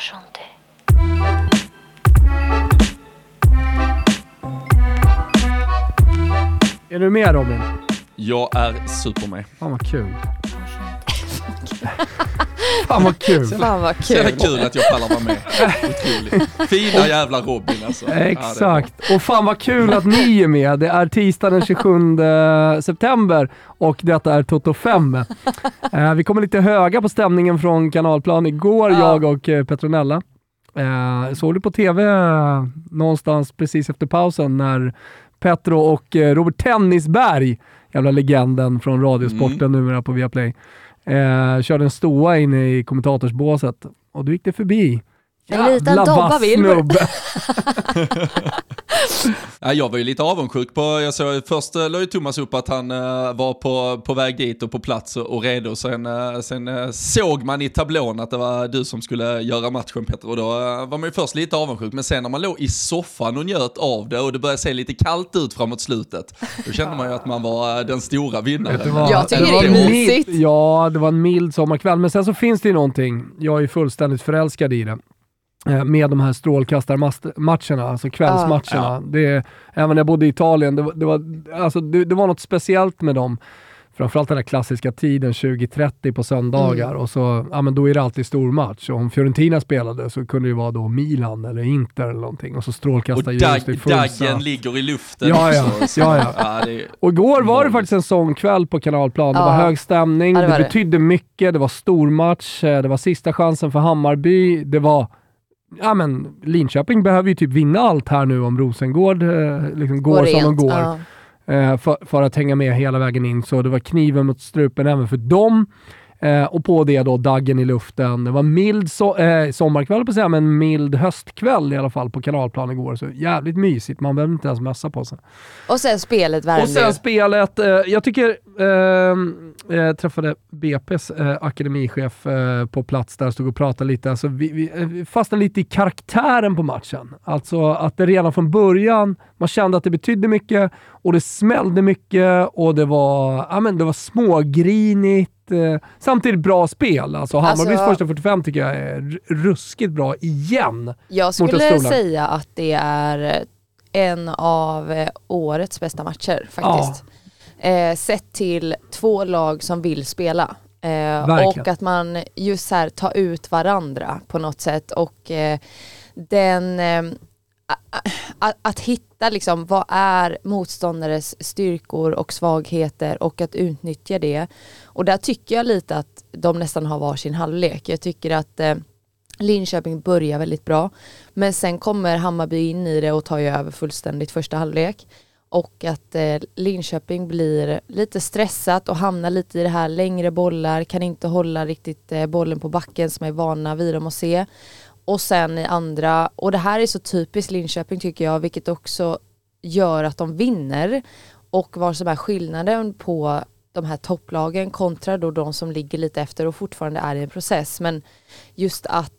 Enchanté. Är du med, Robin? Jag är super med. Fan vad kul. Fan vad kul. Fan vad Så är det kul. kul att jag pallar vara med. Otroligt. Fina jävla Robin alltså. Exakt. Och fan vad kul att ni är med. Det är tisdag den 27 september och detta är Toto 5. Vi kommer lite höga på stämningen från Kanalplan igår, jag och Petronella. Såg du på tv någonstans precis efter pausen när Petro och Robert Tennisberg, jävla legenden från radiosporten numera på Viaplay, körde en ståa in i kommentatorsbåset och då gick det förbi. En liten dobba snubbe. Ja, jag var ju lite avundsjuk på, jag såg först la ju Thomas upp att han var på väg dit och på plats och redo. Sen såg man i tablån att det var du som skulle göra matchen, Petter, och då var man ju först lite avundsjuk, men sen när man låg i soffan och njöt av det och det började se lite kallt ut framåt slutet, då kände man ju att man var den stora vinnaren. Jag tycker det är mysigt. Ja, det var en mild sommarkväll, men sen så finns det ju någonting, jag är fullständigt förälskad i det, med de här strålkastarmatcherna, alltså kvällsmatcherna. Även när jag bodde i Italien, det var något speciellt med dem. Framförallt den där klassiska tiden 20:30 på söndagar och så, men då är det alltid stor match. Och om Fiorentina spelade så kunde det ju vara då Milan eller Inter eller någonting, och så strålkastar ljuset i fullsatt. Daggen ligger i luften. Ja. Och igår var det faktiskt en sån kväll på Kanalplan. Det var hög stämning, det betydde mycket, det var stor match, det var sista chansen för Hammarby, det var Linköping behöver ju typ vinna allt här nu om Rosengård liksom går som de går. För att hänga med hela vägen in. Så det var kniven mot strupen även för dem. Och på det då daggen i luften. Det var mild sommarkväll på sig, men mild höstkväll i alla fall på Kanalplan igår. Så jävligt mysigt. Man behöver inte ens mässa på sig. Och sen spelet värmde. Och sen spelet. Jag tycker jag träffade BP's akademichef på plats där, stod och pratade lite. Alltså vi fastnade lite i karaktären på matchen. Alltså att det redan från början man kände att det betydde mycket och det smällde mycket och det var smågrinigt. Samtidigt bra spel. Alltså Hammarbys första 45 tycker jag är ruskigt bra igen. Jag skulle säga att det är en av årets bästa matcher faktiskt. Sett till två lag som vill spela. Och att man just här tar ut varandra på något sätt. Och att hitta liksom, vad är motståndares styrkor och svagheter och att utnyttja det. Och där tycker jag lite att de nästan har varsin halvlek. Jag tycker att Linköping börjar väldigt bra, men sen kommer Hammarby in i det och tar ju över fullständigt första halvlek. Och att Linköping blir lite stressat och hamnar lite i det här längre bollar, kan inte hålla riktigt bollen på backen som är vana vid dem att se. Och sen i andra, och det här är så typiskt Linköping tycker jag, vilket också gör att de vinner. Och vad som är skillnaden på de här topplagen kontra då de som ligger lite efter och fortfarande är i en process. Men just att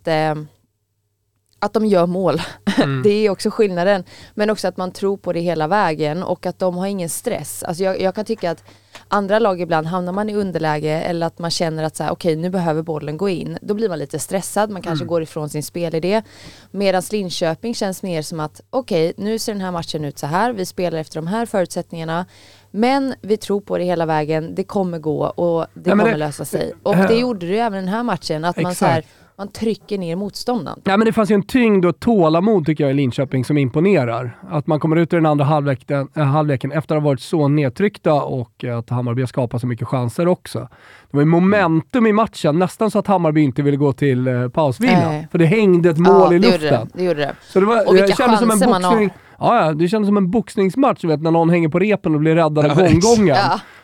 de gör mål, det är också skillnaden. Men också att man tror på det hela vägen och att de har ingen stress. Alltså jag kan tycka att andra lag ibland hamnar man i underläge eller att man känner att okej, nu behöver bollen gå in. Då blir man lite stressad, man kanske går ifrån sin spelidé. Medan Linköping känns mer som att okej, nu ser den här matchen ut så här. Vi spelar efter de här förutsättningarna. Men vi tror på det hela vägen. Det kommer gå och det kommer lösa sig. Och det gjorde det ju även den här matchen. Att man man trycker ner motståndaren. Ja, men det fanns ju en tyngd och tålamod tycker jag i Linköping som imponerar. Att man kommer ut i den andra halvleken efter att ha varit så nedtryckta och att Hammarby har skapat så mycket chanser också. Det var ju momentum i matchen, nästan så att Hammarby inte ville gå till pausvila. För det hängde ett mål i luften. Det gjorde det. Så det var, och vilka chanser man har. Ja, det kändes som en boxningsmatch, vet, när någon hänger på repen och blir räddad av gånggången.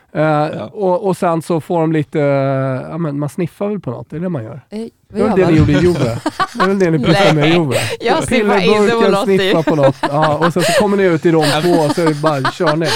Och sen så får de lite man sniffar väl på något, det är det man gör. Det är det ni gjorde i Juve. Det är väl det ni pratade med i Juve. Jag sniffar på något. Ja, och sen så kommer ni ut i rond 2 och så är det bara kör ner.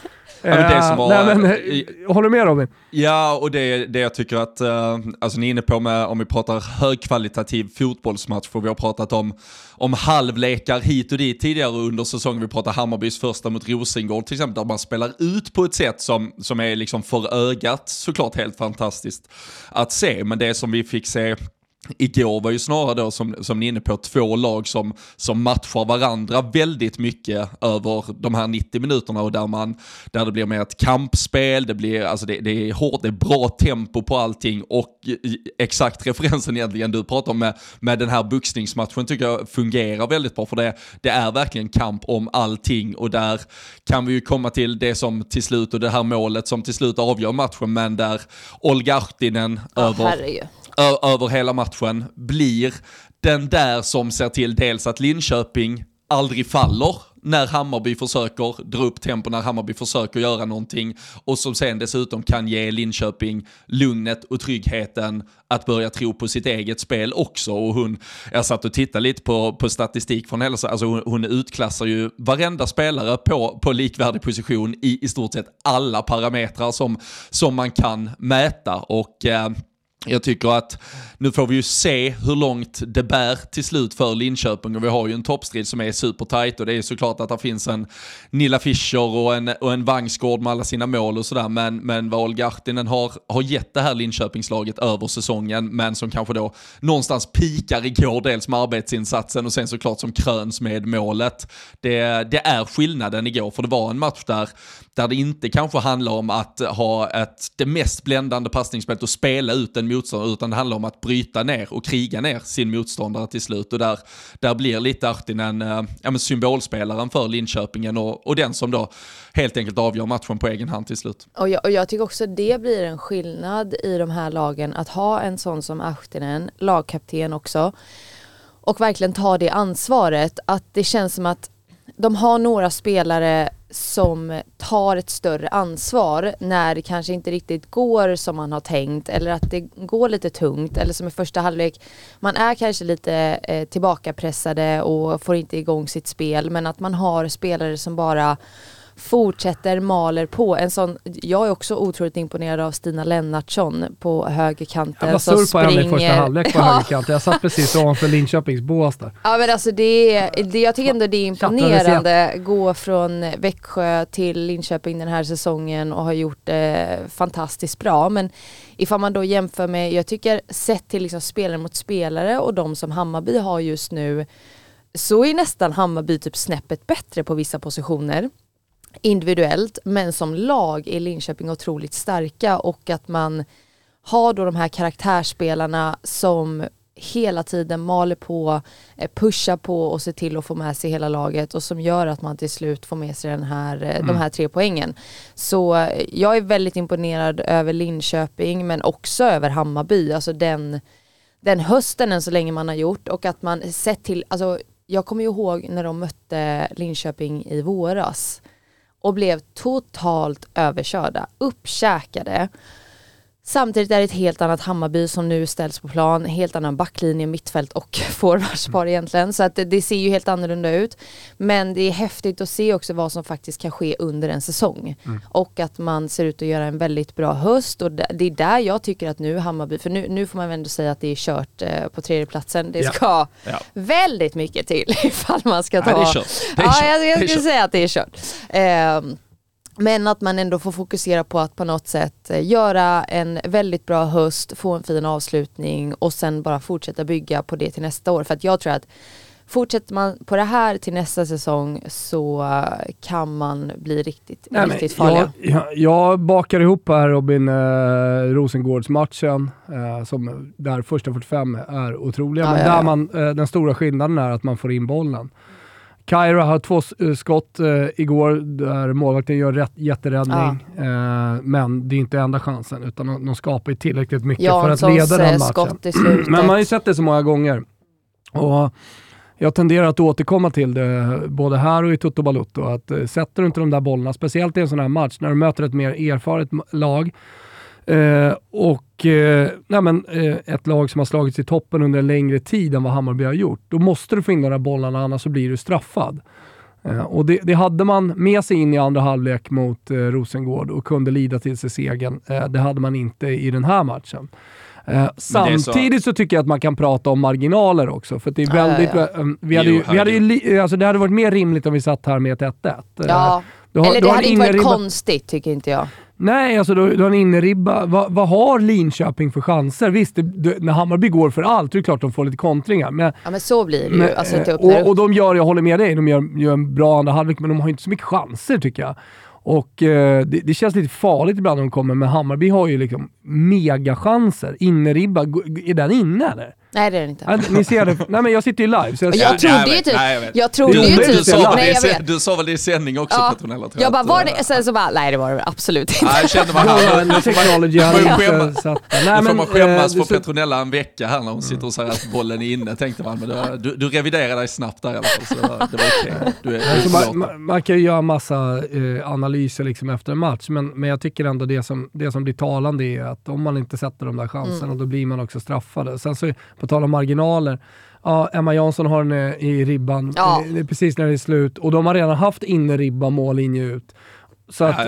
Håller du med, Robin? Ja, och det jag tycker att alltså ni är inne på med, om vi pratar högkvalitativ fotbollsmatch, för vi har pratat om halvlekar hit och dit tidigare under säsongen. Vi pratar Hammarbys första mot Rosengård till exempel, där man spelar ut på ett sätt som är liksom för ögat såklart helt fantastiskt att se. Men det som vi fick se Igår var ju snarare då som ni är inne på 2 lag som matchar varandra väldigt mycket över de här 90 minuterna och där det blir mer ett kampspel, det är hårt, det är bra tempo på allting och exakt referensen egentligen du pratar om med den här boxningsmatchen tycker jag fungerar väldigt bra för det är verkligen kamp om allting och där kan vi ju komma till det som till slut och det här målet som till slut avgör matchen men där Olga Ahtinen över hela matchen blir den där som ser till dels att Linköping aldrig faller när Hammarby försöker dra upp tempo, när Hammarby försöker göra någonting och som sen dessutom kan ge Linköping lugnet och tryggheten att börja tro på sitt eget spel också. Och jag satt och tittade lite på statistik från hela, alltså hon utklassar ju varenda spelare på likvärdig position i stort sett alla parametrar som man kan mäta och jag tycker att nu får vi ju se hur långt det bär till slut för Linköping och vi har ju en toppstrid som är supertajt och det är såklart att det finns en Nilla Fischer och en Vangsgård med alla sina mål och sådär men vad Olga Ahtinen har gett det här Linköpingslaget över säsongen men som kanske då någonstans pikar igår dels med arbetsinsatsen och sen såklart som kröns med målet. Det är skillnaden igår för det var en match där det inte kanske handlar om att ha det mest bländande passningsspelet och spela ut en motståndare utan det handlar om att bryta ner och kriga ner sin motståndare till slut och där blir lite Ahtinen symbolspelaren för Linköpingen och den som då helt enkelt avgör matchen på egen hand till slut. Och jag tycker också det blir en skillnad i de här lagen att ha en sån som Ahtinen, lagkapten också och verkligen ta det ansvaret att det känns som att de har några spelare som tar ett större ansvar när det kanske inte riktigt går som man har tänkt eller att det går lite tungt eller som i första halvlek man är kanske lite tillbakapressade och får inte igång sitt spel men att man har spelare som bara fortsätter, maler på. Jag är också otroligt imponerad av Stina Lennartsson på högerkanten. Jag var sur på henne i första halvlek på högerkanten. Jag satt precis ovanför Linköpings bås där. Ja men alltså jag tycker ändå det är imponerande gå från Växjö till Linköping den här säsongen och har gjort det fantastiskt bra. Men ifall man då jämför med, jag tycker sett till liksom spelare mot spelare och de som Hammarby har just nu så är nästan Hammarby typ snäppet bättre på vissa positioner. Individuellt, men som lag är Linköping otroligt starka och att man har då de här karaktärsspelarna som hela tiden maler på, pushar på och ser till att få med sig hela laget och som gör att man till slut får med sig de här 3 poängen. Så jag är väldigt imponerad över Linköping men också över Hammarby, alltså den hösten än så länge man har gjort och att man sett till, alltså jag kommer ju ihåg när de mötte Linköping i våras och blev totalt överkörda, uppkäkade. Samtidigt är det ett helt annat Hammarby som nu ställs på plan, helt annan backlinje, mittfält och forwardspar egentligen. Så att det ser ju helt annorlunda ut. Men det är häftigt att se också vad som faktiskt kan ske under en säsong. Och att man ser ut att göra en väldigt bra höst. Och det är där jag tycker att nu Hammarby, för nu får man ändå säga att det är kört på 3:e platsen. Det ska väldigt mycket till ifall man ska ta... Ja, det är kört. Jag skulle säga att det är kört. Men att man ändå får fokusera på att på något sätt göra en väldigt bra höst, få en fin avslutning och sen bara fortsätta bygga på det till nästa år. För att jag tror att fortsätter man på det här till nästa säsong så kan man bli riktigt farliga. Jag bakar ihop här Robin Rosengårdsmatchen som där första 45 är otroliga. Men där den stora skillnaden är att man får in bollen. Kaira har 2 skott igår där målvakten gör jätteräddning. Men det är inte enda chansen utan de skapar tillräckligt mycket för att leda den matchen. Men man har ju sett det så många gånger. Och jag tenderar att återkomma till det både här och i Toto Balutto. Att sätter du inte de där bollarna, speciellt i en sån här match när du möter ett mer erfaret lag ett lag som har slagits i toppen under en längre tid än vad Hammarby har gjort, då måste du få in de där bollarna, annars så blir du straffad. Och det hade man med sig in i andra halvlek mot Rosengård och kunde lida till sig segern. Det hade man inte i den här matchen. Samtidigt så tycker jag att man kan prata om marginaler också, för det är väldigt det hade varit mer rimligt om vi satt här med ett 1-1. Ja. Det hade inte varit konstigt tycker inte jag. Nej, alltså du har en inneribba. Vad har Linköping för chanser? Visst, när Hammarby går för allt, det är klart de får lite kontringar. Men så blir det ju. Alltså, och de gör, jag håller med dig, de gör en bra andra halvlek, men de har inte så mycket chanser tycker jag. Och det känns lite farligt ibland när de kommer, men Hammarby har ju liksom megachanser. Inneribba, är den inne eller? Nej, det är det inte. Ni ser det. Nej, men jag sitter ju live. Så jag trodde ju typ. Du sa väl det i sändning också, Petronella? Jag bara, var det? Sen så bara, nej det var det absolut inte. Nej, kände man här. Nu får man skämmas för Petronella en vecka här när hon sitter och säger att bollen är inne, tänkte man. Men du reviderar dig snabbt där i alla fall, så det var okej. Man kan ju göra massa analyser liksom efter en match, men jag tycker ändå det som blir talande är att om man inte sätter de där chanserna, då blir man också straffade. Sen så på tal om marginaler. Ja, Emma Jansson har den i ribban precis när det är slut. Och de har redan haft inneribba mållinje ut. Så att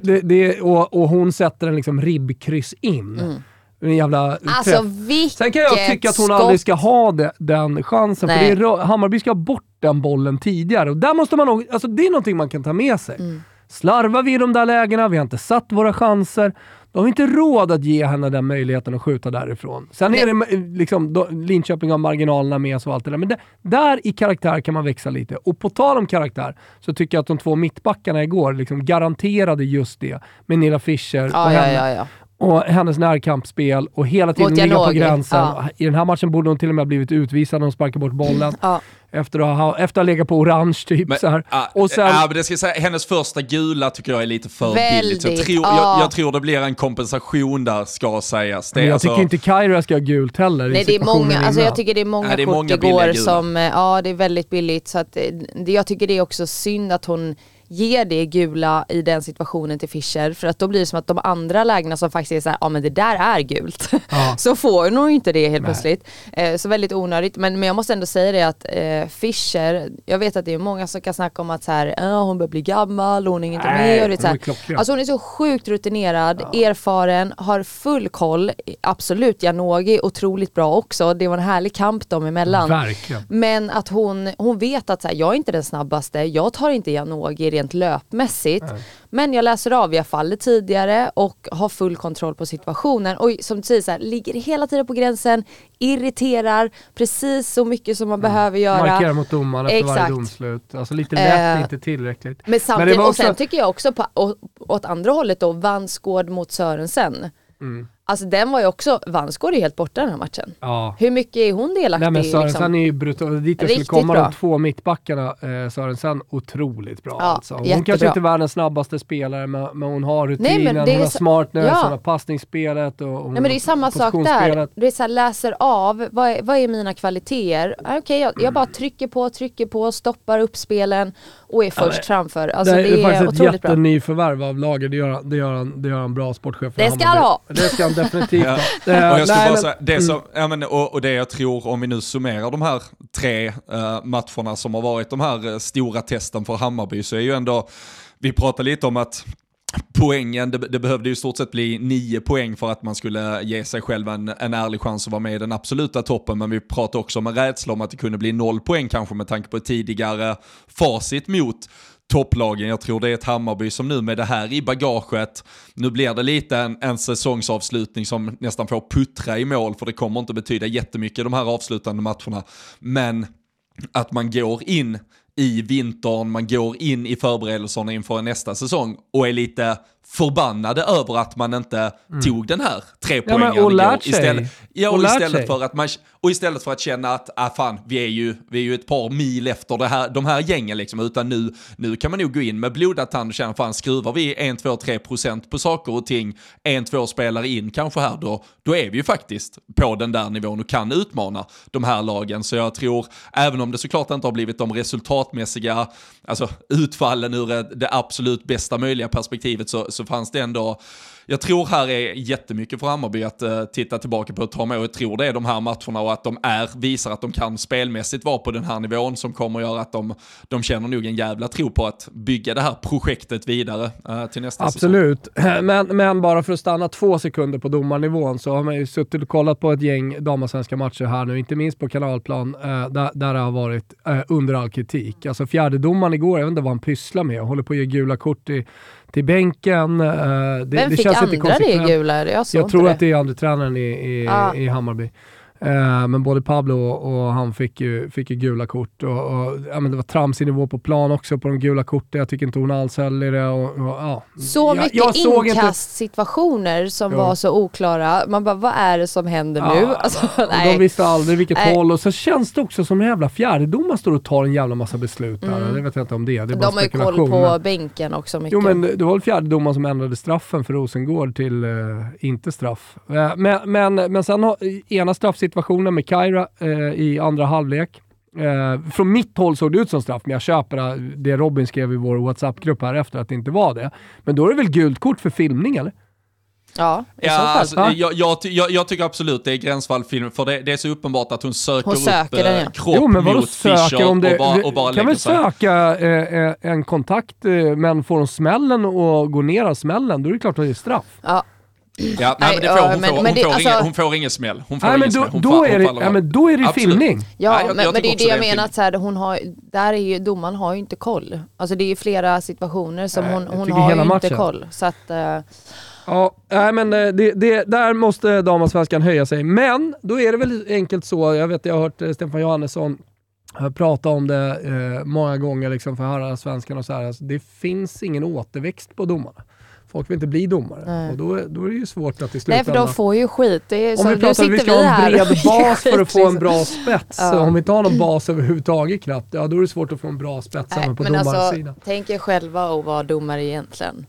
och hon sätter en liksom ribbkryss in. En jävla Sen kan jag tycka att hon aldrig ska ha den chansen. Nej. För Hammarby ska ha bort den bollen tidigare. Och där måste man nog, alltså det är någonting man kan ta med sig. Slarvar vi i de där lägena, vi har inte satt våra chanser. De har inte råd att ge henne den möjligheten att skjuta därifrån. Sen är det liksom, Linköping har marginalerna med och allt det där. Men där i karaktär kan man växa lite. Och på tal om karaktär så tycker jag att de 2 mittbackarna igår liksom garanterade just det. Med Nilla Fischer och hennes närkampsspel och hela tiden ligga på gränsen. I den här matchen borde hon till och med ha blivit utvisad när hon sparkar bort bollen. Efter att ha legat på orange typ. Men, så här. Och sen, men det ska jag säga, hennes första gula tycker jag är lite för billigt. Jag tror det blir en kompensation där, ska sägas. Men jag tycker inte Kaira ska ha gult heller. Nej, det är många, alltså jag tycker det är många kort igår som, det är väldigt billigt. Så att, jag tycker det är också synd att hon ger det gula i den situationen till Fischer, för att då blir det som att de andra lägena som faktiskt är så här, men det där är gult. Så får hon nog inte det helt plötsligt. Så väldigt onödigt. Men jag måste ändå säga det att Fischer, jag vet att det är många som kan snacka om att så här, hon börjar bli gammal, hon är inte med. Och det så här. Alltså hon är så sjukt rutinerad, erfaren, har full koll. Absolut, Janogy, otroligt bra också. Det var en härlig kamp dem emellan. Verkligen. Men att hon vet att så här, jag är inte den snabbaste, jag tar inte Janogy rent löpmässigt. Men jag läser av, jag faller tidigare och har full kontroll på situationen. Och som du säger så här, ligger hela tiden på gränsen, irriterar precis så mycket som man behöver göra. Markerar mot domaren efter varje domslut. Alltså lite lätt, inte tillräckligt. Men samtidigt, men också... och sen tycker jag också åt andra hållet då, Vansgård mot Sörensen. Alltså den var ju också, Vansgård är helt borta den här matchen. Hur mycket är hon delaktig? Nej, men Sörensen är ju brutal. Dit jag skulle komma bra. De 2 mittbackarna, Sörensen, otroligt bra. Alltså. Hon kanske inte är världens snabbaste spelare, men hon har rutinen, hon har smartness, hon har passningsspelet. Och men det är samma sak där. Det är så här, läser av, vad är mina kvaliteter? Okej, jag bara trycker på, stoppar upp spelen och är först framför. Alltså, det är faktiskt otroligt ett jättenyförvärv av laget. Det gör en bra sportchef. Det ska han ha. Det ska han definitivt. Och jag skulle bara säga, det som, och det jag tror, om vi nu summerar de här 3 matcherna som har varit de här stora testen för Hammarby, så är ju ändå, vi pratar lite om att poängen, det behövde ju i stort sett bli 9 poäng för att man skulle ge sig själv en ärlig chans att vara med i den absoluta toppen, men vi pratar också om en rädsla om att det kunde bli 0 poäng kanske med tanke på tidigare facit mot topplagen. Jag tror det är ett Hammarby som nu med det här i bagaget, nu blir det lite en säsongsavslutning som nästan får puttra i mål, för det kommer inte betyda jättemycket de här avslutande matcherna, men att man går in i vintern, man går in i förberedelserna inför nästa säsong och är lite förbannade över att man inte tog den här 3 poängen istället för att känna att fan, vi är ju ett par mil efter de här gängen liksom, utan nu kan man nog gå in med blodad tand och känna, fan, skruvar vi 1-2-3% på saker och ting, 1-2 spelare in kanske här, då är vi ju faktiskt på den där nivån och kan utmana de här lagen. Så jag tror, även om det såklart inte har blivit de resultatmässiga, alltså utfallen ur det absolut bästa möjliga perspektivet, så fanns det ändå Jag tror här är jättemycket för Hammarby att titta tillbaka på ett par år. Jag tror det är de här matcherna och att de visar att de kan spelmässigt vara på den här nivån som kommer att göra att de känner nog en jävla tro på att bygga det här projektet vidare till nästa Absolut. säsong. Men bara för att stanna 2 sekunder på domarnivån så har man ju suttit och kollat på ett gäng damallsvenska matcher här nu, inte minst på kanalplan där det har varit under all kritik. Alltså fjärdedomaren igår, jag vet inte vad han pysslar med, håller på att ge gula kort till bänken. Vem fick andra det gula? Jag tror att det är andra tränaren i Hammarby. Men både Pablo och han fick ju gula kort och men det var tramsig nivå på plan också på de gula korten. Jag tycker inte hon alls höll i det. Så mycket inkastsituationer som var så oklara. Man bara, vad är det som händer nu? Alltså, de visste aldrig vilket håll. Och så känns det också som en jävla fjärdedomare står och tar en jävla massa beslut där. Det vet jag inte om det är bara de har ju koll på bänken också mycket. Jo, men det var fjärdedomaren som ändrade straffen för Rosengård till inte straff. Men sen ena straffsituationen med Kaira i andra halvlek. Från mitt håll såg det ut som straff, men jag köper det Robin skrev i vår WhatsApp-grupp här efter att det inte var det. Men då är det väl gult kort för filmning, eller? Ja, i så fall. Alltså, jag tycker absolut det är gränsfall film, för det är så uppenbart att hon söker upp den, kropp mot Fischer och bara kan väl söka en kontakt, men får hon smällen och går ner av smällen, då är det klart att det är straff. Ja. Ja, nej, men hon får ingen smäll. Då är det filmning. Ja, men det är det jag menar att så här, domaren har ju inte koll. Alltså det är ju flera situationer som hon har ju inte koll. Så att ja, men där måste damallsvenskan höja sig. Men då är det väl enkelt så. Jag har hört Stefan Johannesson prata om det många gånger liksom för herrallsvenskan och så här. Alltså, det finns ingen återväxt på domarna. Folk vill inte bli domare. Och då är det ju svårt att i slutändan... Nej, för de får ju skit. Det är, om vi pratar att vi ska ha en bred bas för att få en bra spets. Ja. Om vi inte har någon bas överhuvudtaget knappt, då är det svårt att få en bra spets även på domarsidan. Tänk er själva att vara domare egentligen.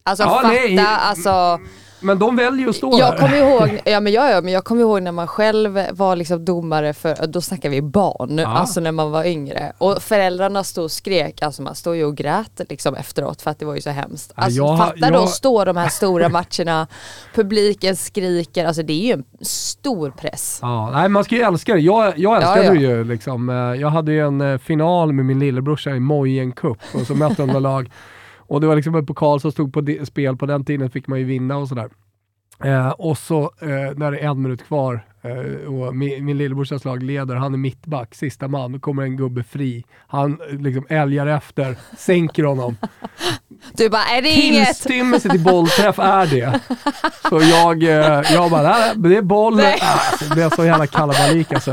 Alltså, men de väljer ju att stå jag kommer ihåg, men jag kommer ihåg när man själv var liksom domare för, då snackar vi barn, alltså när man var yngre. Och föräldrarna stod och skrek, alltså man stod ju och grät liksom efteråt för att det var ju så hemskt. Alltså då stå de här stora matcherna, publiken skriker, alltså det är ju en stor press. Ja, nej, man ska ju älska det. Jag älskade det ju liksom. Jag hade ju en final med min lillebrorsa i Mojen Cup och så mötte de lag. Och det var liksom en pokal som stod på spel på den tiden, fick man ju vinna och sådär. Och så när det är 1 minut kvar och min lillebrorsas lag leder, han är mittback, sista man, då kommer en gubbe fri. Han liksom älgar efter, sänker honom. Du bara, är det inget? Tillstymmelse till bollträff är det. Så jag bara, det är boll. Det blev så jävla kalabalik alltså.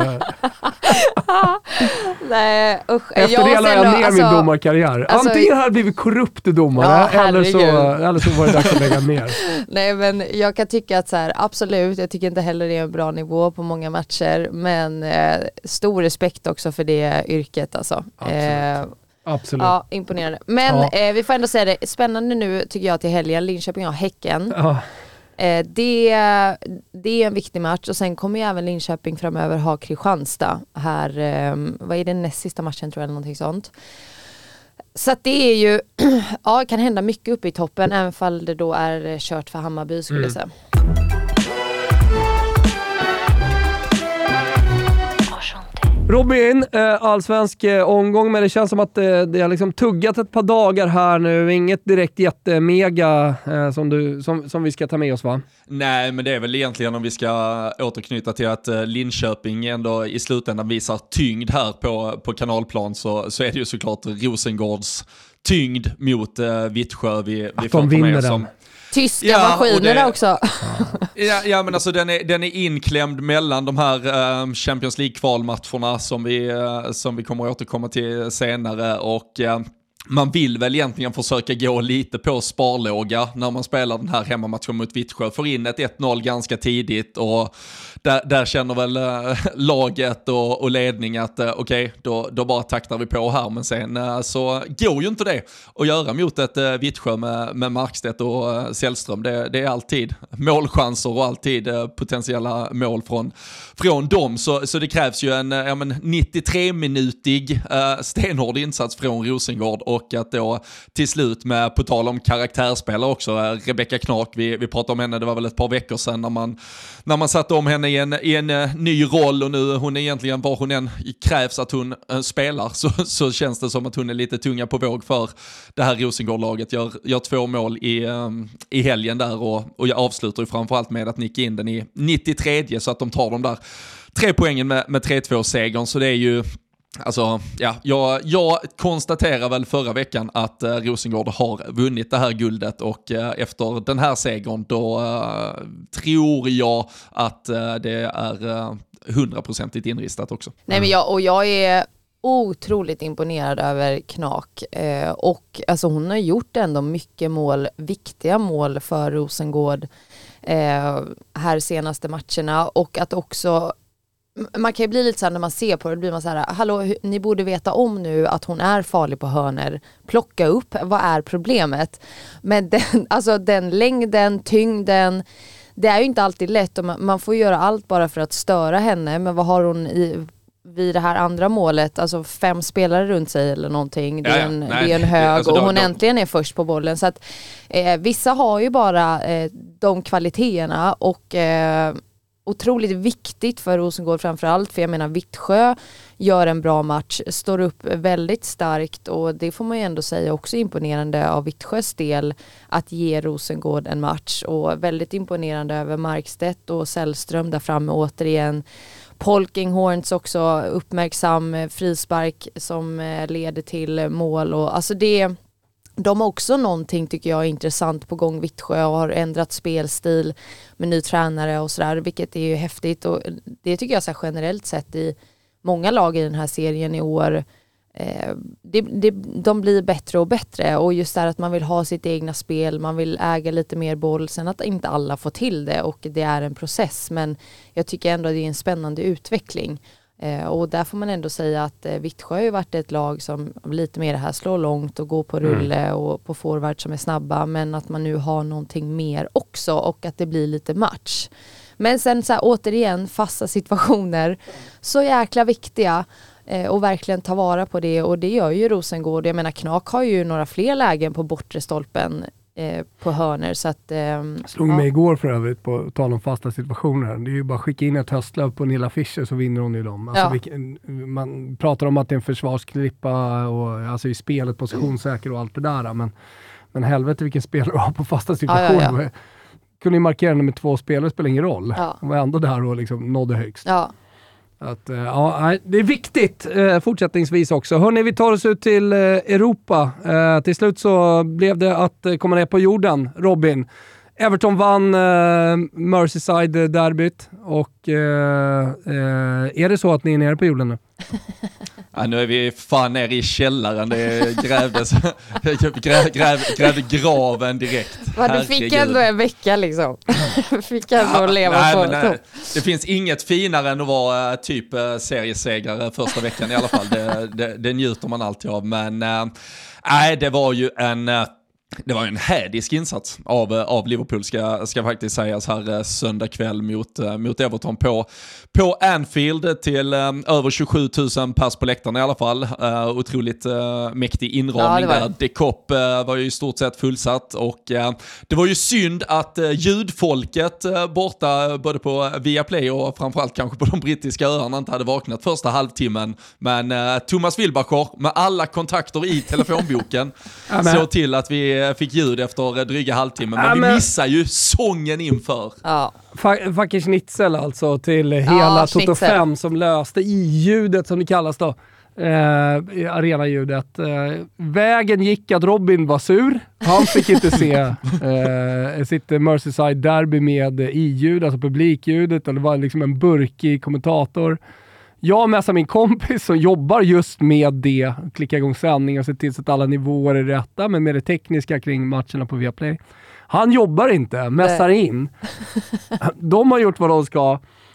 Nej, usch. Efter det la jag ner min domarkarriär. Antingen har jag blivit korrupt domare eller så var det dags att lägga ner. Nej, men jag kan tycka att så här, absolut, jag tycker inte heller det är en bra nivå på många matcher, men stor respekt också för det yrket alltså. Absolut. Ja, imponerande. Men vi får ändå säga det, spännande nu tycker jag till helgen, Linköping och Häcken. Det är en viktig match och sen kommer ju även Linköping framöver ha Kristianstad här, vad är det näst sista matchen tror jag eller någonting sånt. Så att det är ju kan hända mycket uppe i toppen även fall det då är kört för Hammarby skulle jag säga. Robin, allsvensk omgång, men det känns som att det har liksom tuggat ett par dagar här nu. Inget direkt jättemega som vi ska ta med oss, va? Nej, men det är väl egentligen om vi ska återknyta till att Linköping ändå i slutändan visar tyngd här på kanalplan, så är det ju såklart Rosengårds tyngd mot Vittsjö vi de vinner den. Tyska maskinerna också. Ja, men alltså den är inklämd mellan de här Champions League-kvalmatcherna som vi kommer att återkomma till senare, och man vill väl egentligen försöka gå lite på sparlåga när man spelar den här hemmamatchen mot Vittsjö. Får in ett 1-0 ganska tidigt och där känner väl laget och ledning att okej, då bara taktar vi på här, men sen så går ju inte det att göra mot ett Vittsjö med Markstedt och Sällström. Det är alltid målchanser och alltid potentiella mål från dem, så det krävs ju en 93-minutig stenhård insats från Rosengård, och att då till slut, med på tal om karaktärsspelare också, Rebecka Knak, vi pratade om henne, det var väl ett par veckor sedan när man satte om henne i en ny roll, och nu hon är egentligen, var hon än krävs att hon spelar, så känns det som att hon är lite tunga på våg för det här Rosengård-laget. Gör 2 mål i helgen där, och jag avslutar ju framförallt med att nicka in den i 93, så att de tar de där 3 poängen med 3-2-segern. Så det är ju, alltså, ja, jag konstaterar väl förra veckan att Rosengård har vunnit det här guldet, och efter den här segern då tror jag att det är 100% inristat också. Nej, men jag är otroligt imponerad över Knak, och alltså hon har gjort ändå mycket viktiga mål för Rosengård här senaste matcherna, och att också man kan ju bli lite så här, när man ser på det blir man så här, hallå, ni borde veta om nu att hon är farlig på hörner. Plocka upp, vad är problemet? Men den längden, tyngden, det är ju inte alltid lätt, och man får göra allt bara för att störa henne. Men vad har hon vid det här andra målet, alltså 5 spelare runt sig eller någonting. Det är en hög, alltså, och hon äntligen är först på bollen. Så att vissa har ju bara de kvaliteterna, och otroligt viktigt för Rosengård framförallt, för jag menar Vittsjö gör en bra match, står upp väldigt starkt, och det får man ju ändå säga också imponerande av Vittsjös del att ge Rosengård en match, och väldigt imponerande över Markstedt och Sällström där framme återigen. Polkinghorns också uppmärksam frispark som leder till mål, och alltså de har också någonting, tycker jag, intressant på gång, Vittsjö, och har ändrat spelstil med ny tränare och sådär, vilket är ju häftigt, och det tycker jag så här, generellt sett i många lag i den här serien i år, de blir bättre och bättre, och just där att man vill ha sitt egna spel, man vill äga lite mer boll, sen att inte alla får till det, och det är en process, men jag tycker ändå att det är en spännande utveckling. Och där får man ändå säga att Vittsjö har ju varit ett lag som lite mer det här slår långt och går på rulle och på forward som är snabba, men att man nu har någonting mer också, och att det blir lite match. Men sen så här, återigen, fasta situationer, så jäkla viktiga, och verkligen ta vara på det, och det gör ju Rosengård. Jag menar, Knak har ju några fler lägen på bortre stolpen på hörner, så att slog mig igår för övrigt på tal om fasta situationer. Det är ju bara att skicka in ett höstlöv på Nilla Fischer, så vinner hon ju dem. Alltså, man pratar om att det är en försvarsklippa och alltså i spelet positionssäker och allt det där, men helvete vilken spelare har på fasta situationer. Kunde ju markera med 2 spelare, spelar ingen roll. Hon var ändå där och liksom nådde högst. Att, det är viktigt fortsättningsvis också. Hörrni, vi tar oss ut till Europa. Till slut så blev det att komma ner på jorden. Robin, Everton vann Merseyside-derbyt, och är det så att ni är nere på jorden nu? Ja, nu är vi fan nere i källaren. Det grävde graven direkt. Du fick ändå en vecka liksom. Fick ändå leva på. Det finns inget finare än att vara typ seriesegrare första veckan i alla fall. Det njuter man alltid av. Men det var ju en hädisk insats av Liverpool ska faktiskt sägas här söndag kväll mot Everton på Anfield till över 27 000 pers på läktaren i alla fall. Otroligt mäktig inramning där. The Kop var ju i stort sett fullsatt, och det var ju synd att ljudfolket borta både på Viaplay och framförallt kanske på de brittiska öarna inte hade vaknat första halvtimmen, men Thomas Wilbacher med alla kontakter i telefonboken såg till att vi fick ljud efter dryga halvtimmen, men vi missar ju sången inför. Fucking Schnitzel alltså till hela Toto 5 som löste i-ljudet som det kallas då. Arena-ljudet. Vägen gick att Robin var sur. Han fick inte se sitt Merseyside-derby med i-ljud, alltså publikljudet, och det var liksom en burkig kommentator. Jag med min kompis som jobbar just med det, klicka igång sändning och se till så att alla nivåer är rätta, men med det tekniska kring matcherna på Viaplay. Han jobbar inte, mässar in. De har gjort vad de ska.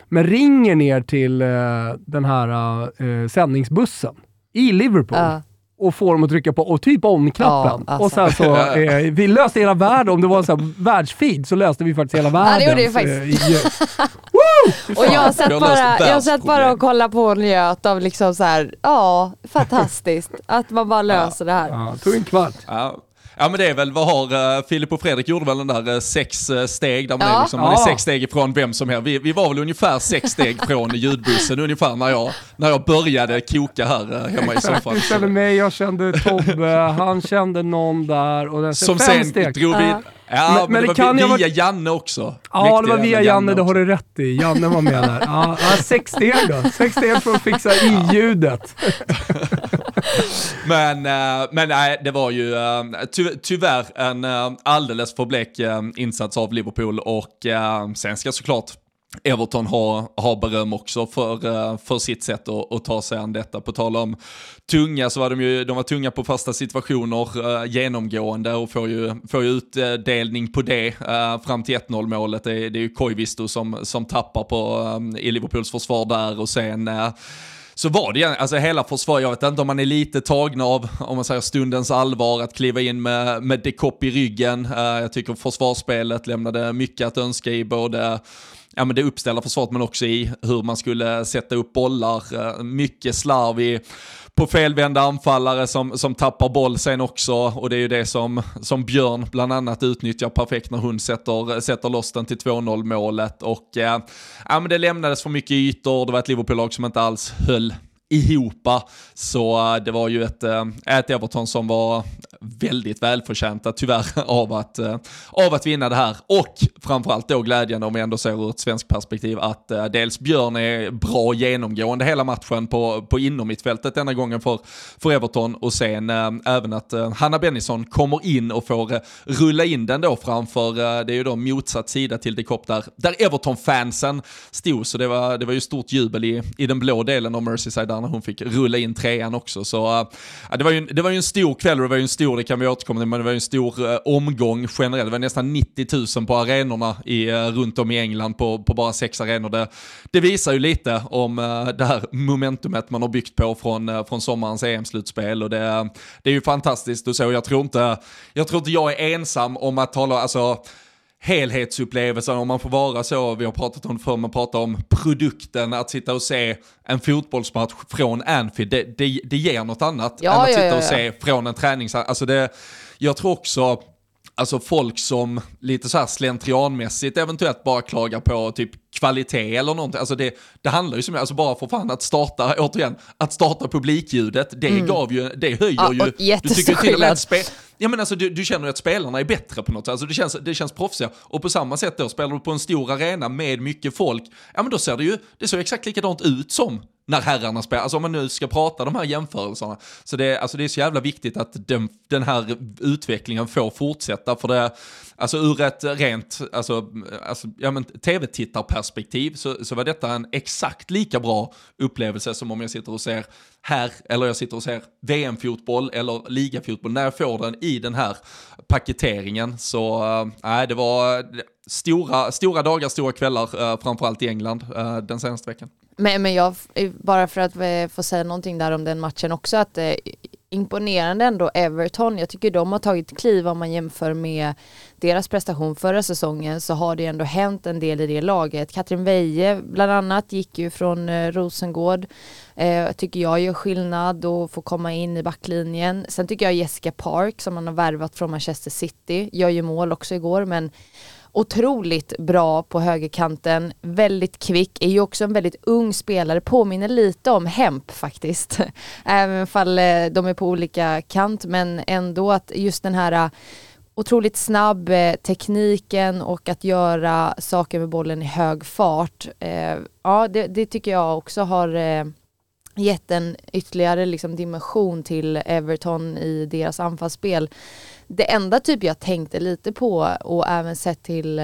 men ringer ner till den här sändningsbussen i Liverpool. Och får dem att trycka på och typ on-knappen. Alltså. Och sen så, vi löste hela världen. Om det var en sån här världsfeed så löste vi faktiskt hela världen. Ja, det gjorde vi faktiskt. Och jag har sett bara och kolla på en njöt av liksom så här, fantastiskt. Att man bara löser det här. Ja, tog en kvart. Ja, men det är väl, vad har Filip och Fredrik gjorde väl den där 6 steg där man är liksom, man är 6 steg ifrån vem som helst. Vi var väl ungefär 6 steg från ljudbussen ungefär när jag började koka här hemma i soffan. Du kände mig, jag kände Tobbe, han kände någon där och den som sen drog vi. Ja, men det var via Janne också. Ja, det var via Janne, det har du rätt i. Janne var med där. Ja, 6 steg då. 6 steg för att fixa i-ljudet. Men nej, det var ju tyvärr en alldeles för blek insats av Liverpool och sen ska såklart Everton har beröm också för sitt sätt att ta sig an detta. På tal om tunga så var de var tunga på fasta situationer genomgående och får ju utdelning på det fram till 1-0 målet. Det är ju Koivisto som tappar i Liverpools försvar där och sen så var det alltså hela försvar, jag vet inte om man är lite tagna av, om man säger stundens allvar, att kliva in med De Kopp i ryggen. Jag tycker försvarsspelet lämnade mycket att önska i både men det uppställda försvaret men också i hur man skulle sätta upp bollar. Mycket slarv på felvända anfallare som tappar boll sen också, och det är ju det som Björn bland annat utnyttjar perfekt när hon sätter loss den till 2-0 målet och men det lämnades för mycket ytor, det var ett Liverpool-lag som inte alls höll ihopa, så det var ju ett Everton som var väldigt välförtjänta tyvärr av att vinna det här, och framförallt då glädjande om vi ändå ser ur ett svenskt perspektiv att dels Björn är bra genomgående hela matchen på inommittfältet denna gången för Everton, och sen även att Hanna Bennison kommer in och får rulla in den då framför, det är ju då motsatt sida till De Kopp där Everton-fansen stod, så det var ju stort jubel i den blå delen av Merseyside när hon fick rulla in 3:an också, så det var ju en stor kväll, och det var ju en stor, det kan vi återkomma till, men det var ju en stor omgång generellt. Det var nästan 90 000 på arenorna runt om i England på bara 6 arenor. Det visar ju lite om det här momentumet man har byggt på från sommarens EM-slutspel, och det är ju fantastiskt och så. Jag tror inte jag är ensam om att tala, alltså helhetsupplevelsen, om man får vara så, vi har pratat om för man pratar om produkten, att sitta och se en fotbollsmatch från Anfield, det ger något annat än att sitta och se från en tränings, alltså jag tror också, alltså folk som lite så här slentrianmässigt eventuellt bara klagar på typ kvalitet eller någonting, alltså det handlar ju som, alltså bara för fan att starta publikljudet, det höjer ju, du tycker till och med att du känner att spelarna är bättre på något sätt, alltså det känns proffsiga, och på samma sätt då spelar du på en stor arena med mycket folk, men då ser det ser exakt likadant ut som när herrarna spelar, alltså om man nu ska prata de här jämförelserna, så det är så jävla viktigt att den här utvecklingen får fortsätta, för det, alltså ur ett rent tv-tittarperspektiv så var detta en exakt lika bra upplevelse som om jag sitter och ser VM-fotboll eller ligafotboll, när jag får den i den här paketeringen, så det var stora dagar, stora kvällar, framförallt i England den senaste veckan. Men jag, bara för att få säga någonting där om den matchen också, att imponerande ändå Everton. Jag tycker de har tagit kliv, om man jämför med deras prestation förra säsongen, så har det ändå hänt en del i det laget. Katrin Veje bland annat gick ju från Rosengård. Tycker jag gör skillnad och får komma in i backlinjen. Sen tycker jag Jessica Park, som man har värvat från Manchester City, gör ju mål också igår, men otroligt bra på högerkanten, väldigt kvick, är ju också en väldigt ung spelare, påminner lite om Hemp faktiskt, även fall de är på olika kant, men ändå att just den här otroligt snabb tekniken och att göra saker med bollen i hög fart, det tycker jag också har gett en ytterligare liksom dimension till Everton i deras anfallsspel. Det enda typ jag tänkte lite på, och även sett till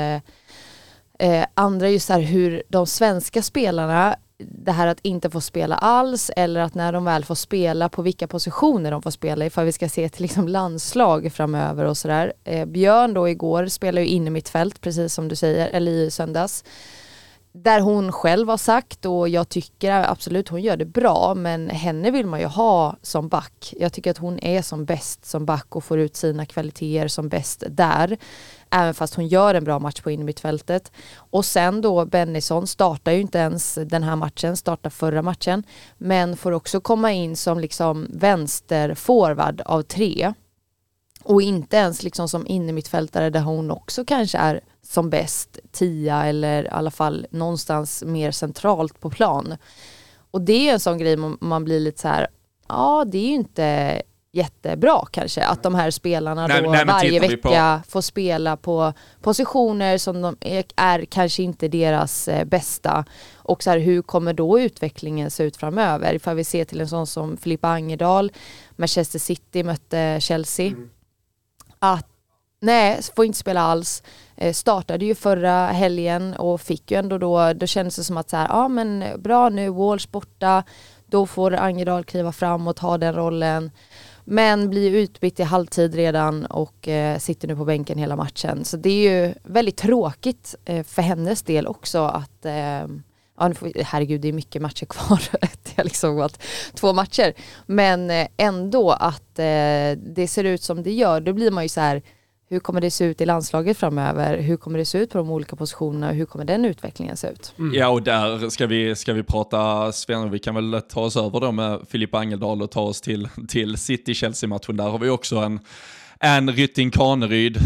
andra, just här hur de svenska spelarna, det här att inte få spela alls, eller att när de väl får spela, på vilka positioner de får spela, ifall vi ska se till liksom landslag framöver och sådär. Björn då igår spelar ju inne mittfält, precis som du säger, eller i söndags. där hon själv har sagt, och jag tycker absolut hon gör det bra, men henne vill man ju ha som back. Jag tycker att hon är som bäst som back och får ut sina kvaliteter som bäst där. Även fast hon gör en bra match på innermittfältet. Och sen då Bennison startar ju inte ens den här matchen, startar förra matchen. Men får också komma in som liksom vänsterforward av 3. Och inte ens liksom som innermittfältare där hon också kanske är som bäst 10 eller i alla fall någonstans mer centralt på plan. Och det är en sån grej man blir lite så här, ja det är ju inte jättebra kanske att de här spelarna varje vecka får spela på positioner som de är kanske inte deras bästa. Och så här, hur kommer då utvecklingen se ut framöver? Ifall vi ser till en sån som Filippa Angerdal, Manchester City mötte Chelsea. Att nej, får inte spela alls. Startade ju förra helgen och fick ju ändå då kändes det som att så här, ja men bra nu, Walsh borta, då får Angerdal kliva fram och ta den rollen. Men blir utbytt i halvtid redan och sitter nu på bänken hela matchen. Så det är ju väldigt tråkigt för hennes del också att herregud, det är mycket matcher kvar. Det har liksom gått 2 matcher. Men ändå att det ser ut som det gör, då blir man ju så här, hur kommer det se ut i landslaget framöver? Hur kommer det se ut på de olika positionerna? Hur kommer den utvecklingen se ut? Ja, och där ska vi prata Sven, vi kan väl ta oss över då med Filippa Angerdal och ta oss till City-Chelsea-matchen. Där har vi också en Rytting Kaneryd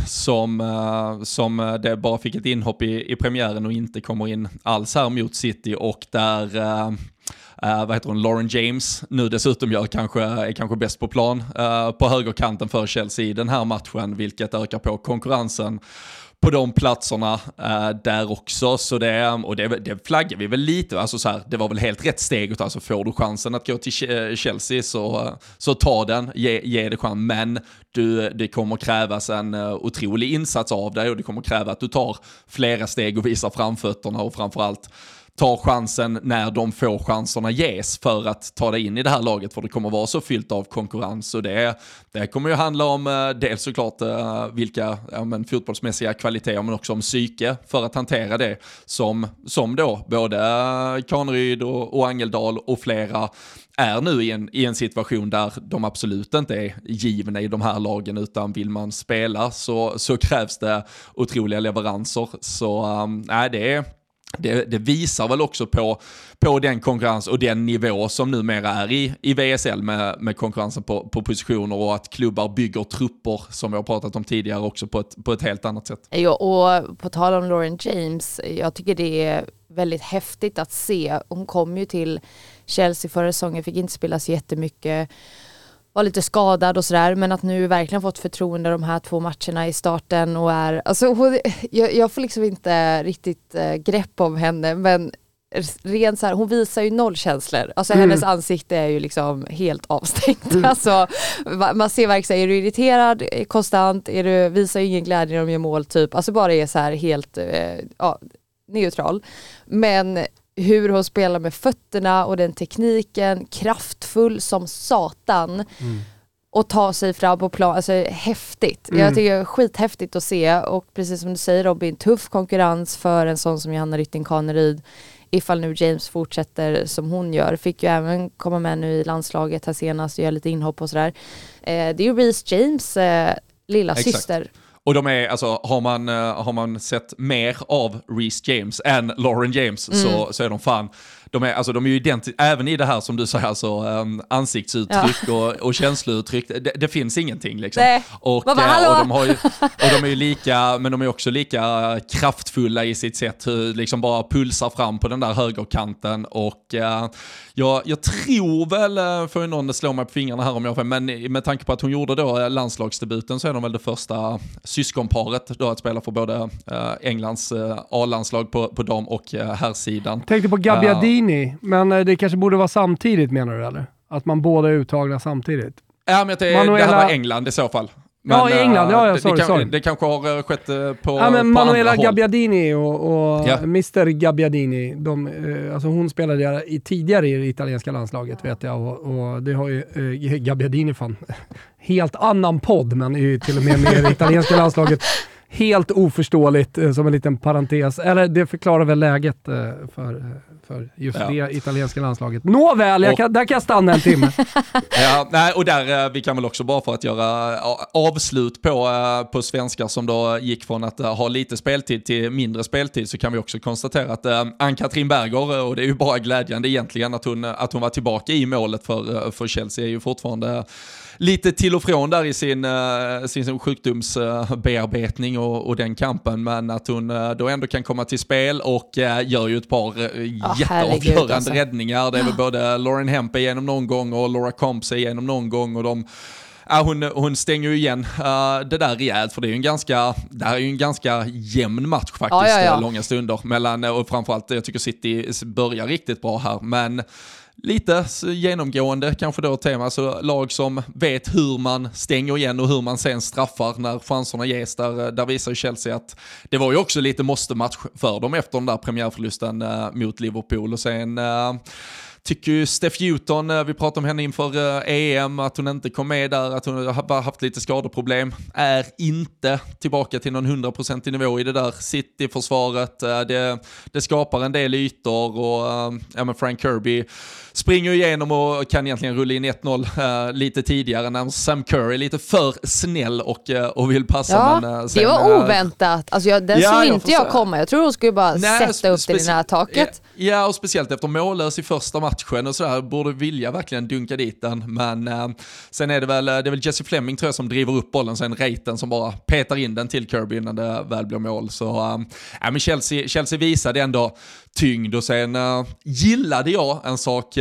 som det bara fick ett inhopp i premiären och inte kommer in alls här mot City, och där Lauren James nu dessutom är kanske bäst på plan på högerkanten för Chelsea i den här matchen, vilket ökar på konkurrensen på de platserna där också. Så det flaggar vi väl lite, alltså så här, det var väl helt rätt steg, alltså får du chansen att gå till Chelsea så ta den, ge det chans, men det kommer krävas en otrolig insats av dig, och det kommer kräva att du tar flera steg och visar framfötterna, och framförallt ta chansen när de får chanserna ges för att ta dig in i det här laget, för det kommer vara så fyllt av konkurrens. Och det kommer ju handla om dels såklart vilka fotbollsmässiga kvaliteter, men också om psyke för att hantera det som då både Kaneryd och Angerdal och flera är nu i en situation där de absolut inte är givna i de här lagen, utan vill man spela så krävs det otroliga leveranser. Så det visar väl också på den konkurrens och den nivå som numera är i VSL med konkurrensen på positioner, och att klubbar bygger trupper, som vi har pratat om tidigare, också på ett helt annat sätt. Ja, och på tal om Lauren James, jag tycker det är väldigt häftigt att se. Hon kom ju till Chelsea förra säsongen, fick inte spela så jättemycket, var lite skadad och sådär, men att nu verkligen fått förtroende de här 2 matcherna i starten och jag får liksom inte riktigt grepp om henne, men rent så här, hon visar ju noll känslor. Alltså hennes ansikte är ju liksom helt avstängt. Alltså man ser verkligen, är du irriterad konstant, visar ju ingen glädje när de gör mål typ. Alltså bara är så här helt neutral. Men hur hon spelar med fötterna och den tekniken, kraftfull som satan, och ta sig fram på plan, alltså häftigt. Jag tycker det är skithäftigt att se, och precis som du säger Robin, tuff konkurrens för en sån som Johanna Rytting Kaneryd. Ifall nu James fortsätter som hon gör, fick ju även komma med nu i landslaget här senast och göra lite inhopp och sådär. Det är ju Reece James lilla syster. Och de är, alltså, har man sett mer av Reece James än Lauren James så är de fan, de är ju identiska, även i det här som du säger, alltså ansiktsuttryck och känslouttryck, det finns ingenting liksom. Och de är ju lika, men de är också lika kraftfulla i sitt sätt, hur liksom bara pulsar fram på den där högerkanten. Och jag tror väl, får ju någon slå mig på fingrarna här om jag får, men med tanke på att hon gjorde då landslagsdebuten, så är de väl det första syskonparet då att spela för både Englands A-landslag på dam- och herrsidan. Tänkte på Gabbiadini, men det kanske borde vara samtidigt, menar du, eller? Att man båda är uttagna samtidigt. Ja, men det här var England i så fall. Men, i England, sorry. Det kanske har skett på Manuela på Gabbiadini och Mr. Gabbiadini, alltså hon spelade tidigare i det italienska landslaget, vet jag, och det har ju Gabbiadini fan helt annan podd, men är ju till och med i det italienska landslaget helt oförståeligt som en liten parentes. Eller det förklarar väl läget för just det italienska landslaget. Nåväl, där kan jag stanna en timme. Och där vi kan väl också bara för att göra avslut på svenskar som då gick från att ha lite speltid till mindre speltid, så kan vi också konstatera att Ann-Katrin Berger, och det är ju bara glädjande egentligen att hon var tillbaka i målet för Chelsea, är ju fortfarande lite till och från där i sin sjukdomsbearbetning och den kampen, men att hon då ändå kan komma till spel och gör ju ett par jätteavgörande räddningar. Det är väl både Lauren Hempe igenom någon gång och Laura Combs igenom någon gång, och hon stänger ju igen det där rejält, för det är ju en ganska jämn match faktiskt, långa stunder mellan, och framförallt jag tycker City börjar riktigt bra här, men lite genomgående kanske då tema, så lag som vet hur man stänger igen och hur man sen straffar när chanserna ges. Där visar ju Chelsea att det var ju också lite måste-match för dem efter den där premiärförlusten mot Liverpool. Och sen tycker ju Steph Houghton, vi pratade om henne inför EM, att hon inte kom med där, att hon har haft lite skadeproblem, är inte tillbaka till någon 100% nivå i det där City-försvaret. Det skapar en del ytor, och Frank Kirby springer igenom och kan egentligen rulla in 1-0 lite tidigare när Sam Kerr är lite för snäll och vill passa. Ja, men, sen, det var oväntat. Alltså den såg inte jag komma. Jag tror hon skulle bara sätta upp det i det här taket. Ja, och speciellt efter mållös i första matchen och sådär, borde vilja verkligen dunka dit den. Men sen är det väl Jesse Fleming, tror jag, som driver upp bollen, sen Reiten som bara petar in den till Kirby innan det väl blir mål. Så men Chelsea visade ändå tyngd, och sen gillade jag en sak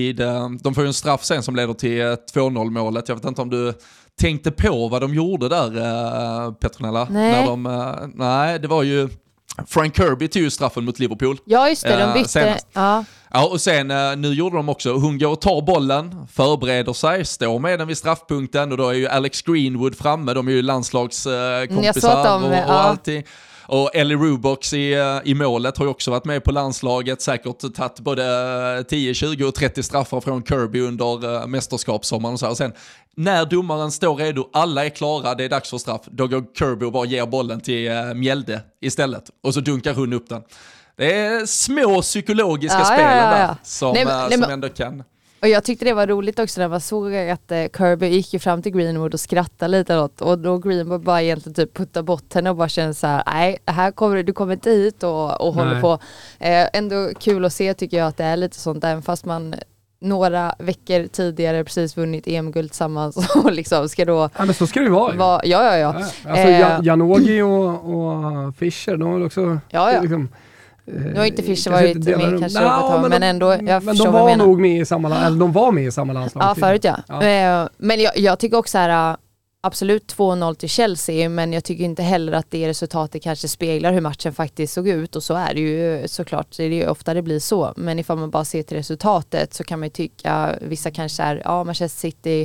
de får ju en straff sen som leder till 2-0 målet. Jag vet inte om du tänkte på vad de gjorde där, Petronella? Nej. Nej, det var ju Frank Kirby tog ju straffen mot Liverpool. Ja, just det, de bytte. Ja, och sen nu gjorde de också, hon går och tar bollen, förbereder sig, står med den vid straffpunkten, och då är ju Alex Greenwood framme, de är ju landslagskompisar och allting. Och Ellie Rubox i målet har ju också varit med på landslaget, säkert tagit både 10, 20 och 30 straffar från Kirby under mästerskapssommaren och så här. Och sen när domaren står redo, alla är klara, det är dags för straff, då går Kirby och bara ger bollen till Mjelde istället, och så dunkar hon upp den. Det är små psykologiska spelen där som ändå kan. Och jag tyckte det var roligt också när man såg att Kirby gick ju fram till Greenwood och skrattade lite åt, och då Greenwood bara egentligen typ putta bort henne och bara kände så här: nej, du kommer inte hit och håller på. Ändå kul att se, tycker jag, att det är lite sånt, även fast man några veckor tidigare precis vunnit EM-guld tillsammans och liksom ska då... Ja, men så ska det vara. Ja. Alltså Janogy och Fischer, de har också... Ja. Liksom, nu har inte Fischer varit med kanske, men ändå, jag men förstår de var nog med i samma, eller de var med i samma landslag. Ja, förut men jag tycker också här, absolut 2-0 till Chelsea, men jag tycker inte heller att det resultatet kanske speglar hur matchen faktiskt såg ut, och så är det ju såklart, det är ju ofta det blir så, men ifall man bara ser till resultatet så kan man ju tycka, vissa kanske är, Manchester City,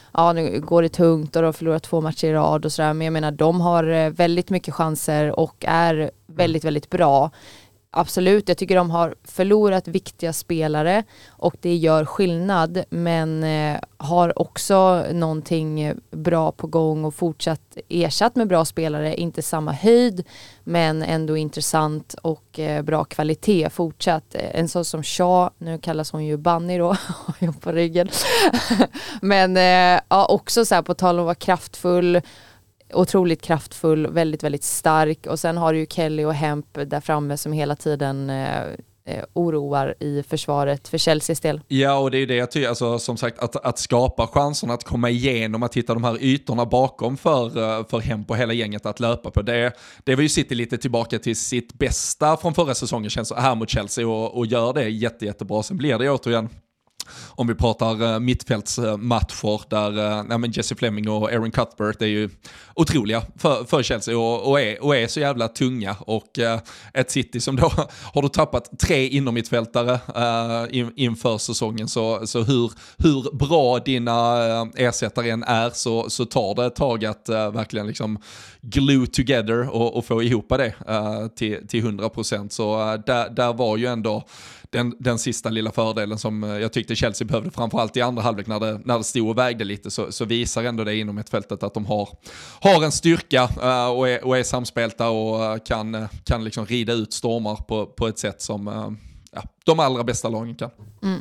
nu går det tungt och de har förlorat 2 matcher i rad och sådär, men jag menar, de har väldigt mycket chanser och är väldigt, väldigt bra. Absolut, jag tycker de har förlorat viktiga spelare och det gör skillnad, men har också någonting bra på gång och fortsatt ersatt med bra spelare, inte samma höjd men ändå intressant och bra kvalitet fortsatt. En sån som Shaw, nu kallas hon ju Bunny då, på ryggen. Men också så här, på tal om att vara kraftfull, otroligt kraftfull, väldigt, väldigt stark. Och sen har du ju Kelly och Hemp där framme som hela tiden oroar i försvaret för Chelseas del. Ja, och det är ju det jag tycker, alltså, som sagt, att skapa chanserna att komma igenom, att hitta de här ytorna bakom för Hemp och hela gänget att löpa på. Det var ju City lite tillbaka till sitt bästa från förra säsongen, känns här mot Chelsea, och gör det jättebra. Sen blir det återigen, om vi pratar mittfältsmatcher där Jesse Fleming och Aaron Cuthbert är ju otroliga för Chelsea och är så jävla tunga, och ett City som då har du tappat 3 inommittfältare inför säsongen, så hur bra dina ersättare än är, så tar det ett tag att verkligen liksom glue together och få ihop det till 100%. Så där var ju ändå den sista lilla fördelen som jag tyckte inte Chelsea behövde, framförallt i andra halvlek när det stod och vägde lite, så visar ändå det inom ett fältet att de har en styrka och är samspelta och kan liksom rida ut stormar på ett sätt som de allra bästa lagen kan. Mm.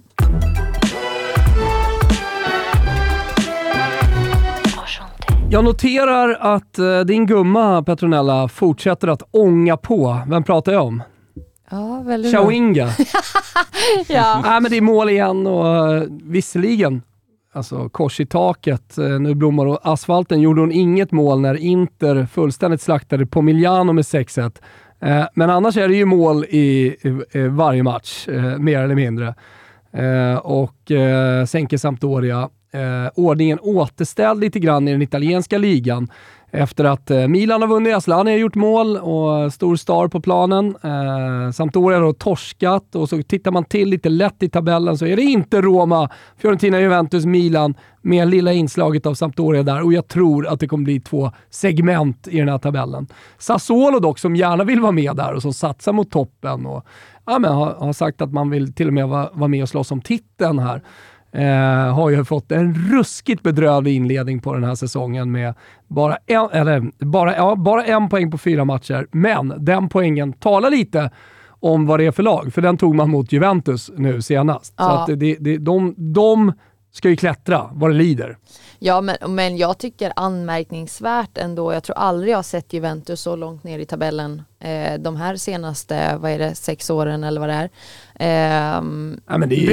Jag noterar att din gumma Petronella fortsätter att ånga på. Vem pratar jag om? Ja, väldigt Chawinga. Ja. Nej, men det är mål igen och visserligen alltså kors i taket. Nu blommar och asfalten gjorde hon inget mål när Inter fullständigt slaktade på Milano med 6-1. Men annars är det ju mål i varje match, mer eller mindre. Och sänker Sampdoria. Ordningen återställd lite grann i den italienska ligan efter att Milan har vunnit. Asllani har gjort mål och stor star på planen. Sampdoria har torskat och så tittar man till lite lätt i tabellen så är det inte Roma, Fiorentina, Juventus, Milan med lilla inslaget av Sampdoria där, och jag tror att det kommer bli 2 segment i den här tabellen. Sassuolo dock, som gärna vill vara med där och som satsar mot toppen och har sagt att man vill till och med vara med och slåss om titeln här. Har ju fått en ruskigt bedrövlig inledning på den här säsongen med bara en poäng på 4 matcher. Men den poängen talar lite om vad det är för lag. För den tog man mot Juventus nu senast. Ja. Så att de ska ju klättra vad det lider. Ja, men jag tycker anmärkningsvärt ändå. Jag tror aldrig jag har sett Juventus så långt ner i tabellen de här senaste, 6 åren eller vad det är. Men det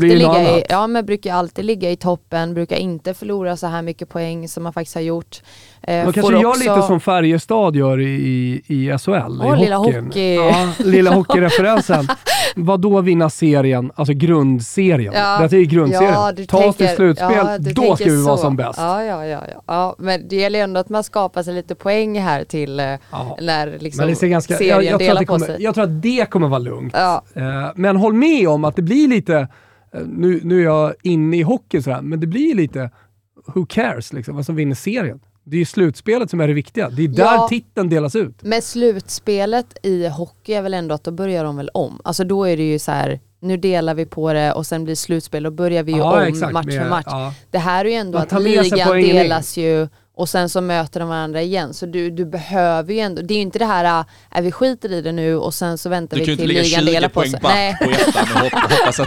brukar alltid ligga i toppen, brukar inte förlora så här mycket poäng som man faktiskt har gjort. Man kanske gör lite som Färjestad gör i SHL, i lilla hockey. Ja, lilla hockeyreferensen. Vad då vinna serien, alltså grundserien. Ja. Det är grundserien. Ja, tas till slutspel, då ska vi vara som bäst. Ja, men det gäller ändå att man skapar sig lite poäng här till när liksom serien delar på sig. Jag tror att det kommer vara lugnt. Ja. Men håll med om att det blir lite, nu är jag inne i hockey sådär, men det blir lite who cares liksom, vad som vinner serien. Det är ju slutspelet som är det viktiga. Det är där titeln delas ut. Men slutspelet i hockey är väl ändå att då börjar de väl om. Alltså då är det ju så här, nu delar vi på det och sen blir slutspel och börjar vi ju om exakt, match för match. Ja. Det här är ju ändå att ligan delas ju och sen så möter de varandra igen. Så du behöver ju ändå, det är ju inte det här, är vi skiter i det nu och sen så väntar vi till ligan delar på sig. Nej. På ettan och hoppas att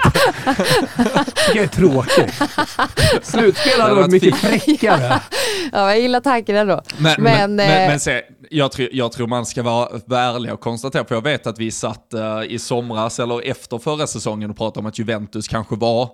det är tråkigt. Slutspel hade varit mycket fräckare. Ja, jag gillar tanken ändå. Men se, jag tror man ska vara ärlig och konstatera, för jag vet att vi satt i somras eller efter förra säsongen och pratade om att Juventus kanske var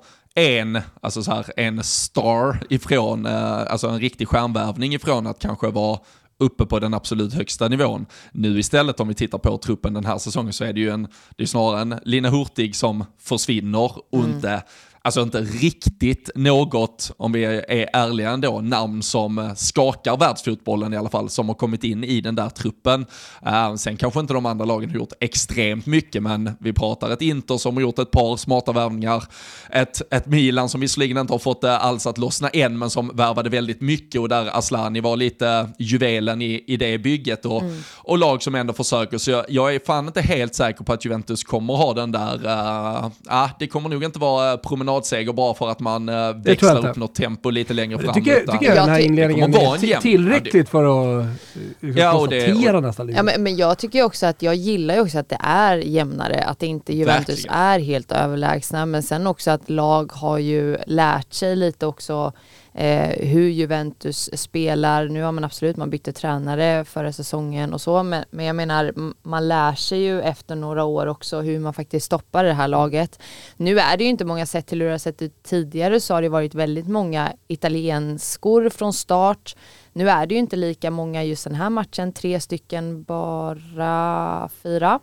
en star ifrån, alltså en riktig stjärnvärvning ifrån att kanske vara uppe på den absolut högsta nivån. Nu istället, om vi tittar på truppen den här säsongen, så är det ju det är snarare en Lina Hurtig som försvinner och inte riktigt något, om vi är ärliga ändå, namn som skakar världsfotbollen i alla fall, som har kommit in i den där truppen. Sen kanske inte de andra lagen har gjort extremt mycket, men vi pratar ett Inter som har gjort ett par smarta värvningar, ett Milan som visserligen inte har fått alls att lossna än, men som värvade väldigt mycket och där Asllani var lite juvelen i det bygget och lag som ändå försöker. Så jag är fan inte helt säker på att Juventus kommer ha den där, det kommer nog inte vara promenadseger bara för att man växlar upp något tempo lite längre fram. Tycker jag den här inledningen är tillräckligt för att konstatera nästan lite. Ja, men jag tycker också att jag gillar ju också att det är jämnare, att inte Juventus verkligen är helt överlägsna, men sen också att lag har ju lärt sig lite också hur Juventus spelar. Nu har man bytte tränare förra säsongen och så, men jag menar, man lär sig ju efter några år också hur man faktiskt stoppar det här laget. Nu är det ju inte många sätt till hur det har sett ut tidigare, så har det varit väldigt många italienskor från start. Nu är det ju inte lika många just den här matchen, 3 stycken, bara 4.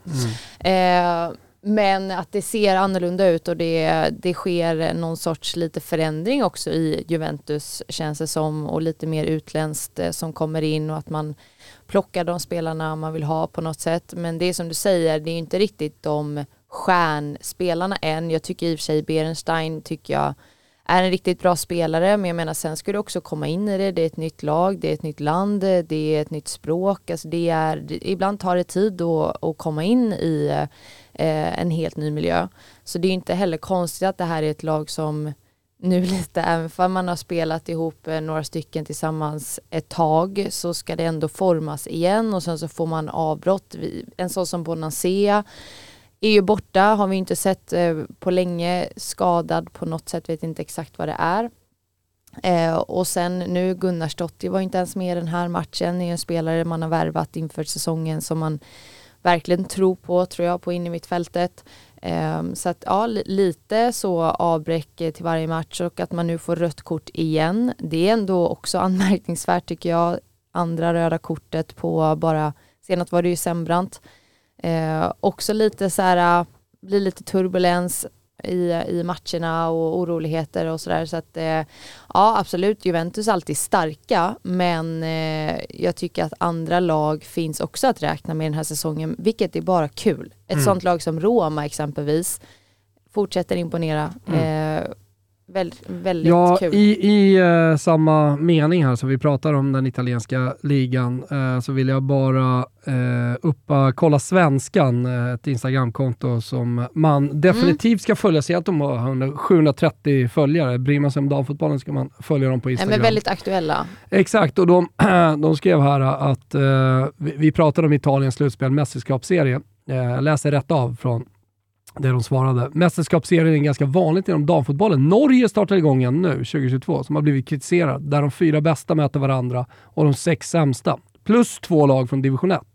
Men att det ser annorlunda ut och det sker någon sorts lite förändring också i Juventus, känns det som, och lite mer utländskt som kommer in och att man plockar de spelarna man vill ha på något sätt. Men det är som du säger, det är inte riktigt de stjärnspelarna än. Jag tycker i och för sig Beerenstein är en riktigt bra spelare, men jag menar sen ska du också komma in i det. Det är ett nytt lag, det är ett nytt land, det är ett nytt språk. Alltså ibland tar det tid att komma in i en helt ny miljö. Så det är inte heller konstigt att det här är ett lag som nu lite, även för man har spelat ihop några stycken tillsammans ett tag, så ska det ändå formas igen och sen så får man avbrott. En sån som Bonansea är ju borta, har vi inte sett på länge, skadad på något sätt, vet inte exakt vad det är. Och sen nu Gunnarsdottir var inte ens med i den här matchen, är en spelare man har värvat inför säsongen som man verkligen tror jag, på in i mittfältet. Så att ja, lite så avbräck till varje match, och att man nu får rött kort igen. Det är ändå också anmärkningsvärt tycker jag. Andra röda kortet på bara, senast var det ju Sembrant. Också lite så här, blir lite turbulens i matcherna och oroligheter och sådär. Så att ja, absolut, Juventus är alltid starka, men jag tycker att andra lag finns också att räkna med den här säsongen, vilket är bara kul. Ett sånt lag som Roma exempelvis fortsätter imponera. Väldigt kul. I samma mening här så vi pratar om den italienska ligan, så vill jag bara kolla Svenskan, ett Instagramkonto som man definitivt ska följa sig, att de har 730 följare. Bryr man sig om damfotbollen ska man följa dem på Instagram. Men väldigt aktuella. Exakt, och de skrev här att vi pratade om Italiens slutspel mästerskapsserie. Jag läser rätt av från det de svarade. Mästerskapsserien är ganska vanligt inom damfotbollen. Norge startar igång igen nu, 2022, som har blivit kritiserad. Där de 4 bästa möter varandra och de 6 sämsta. Plus 2 lag från division 1.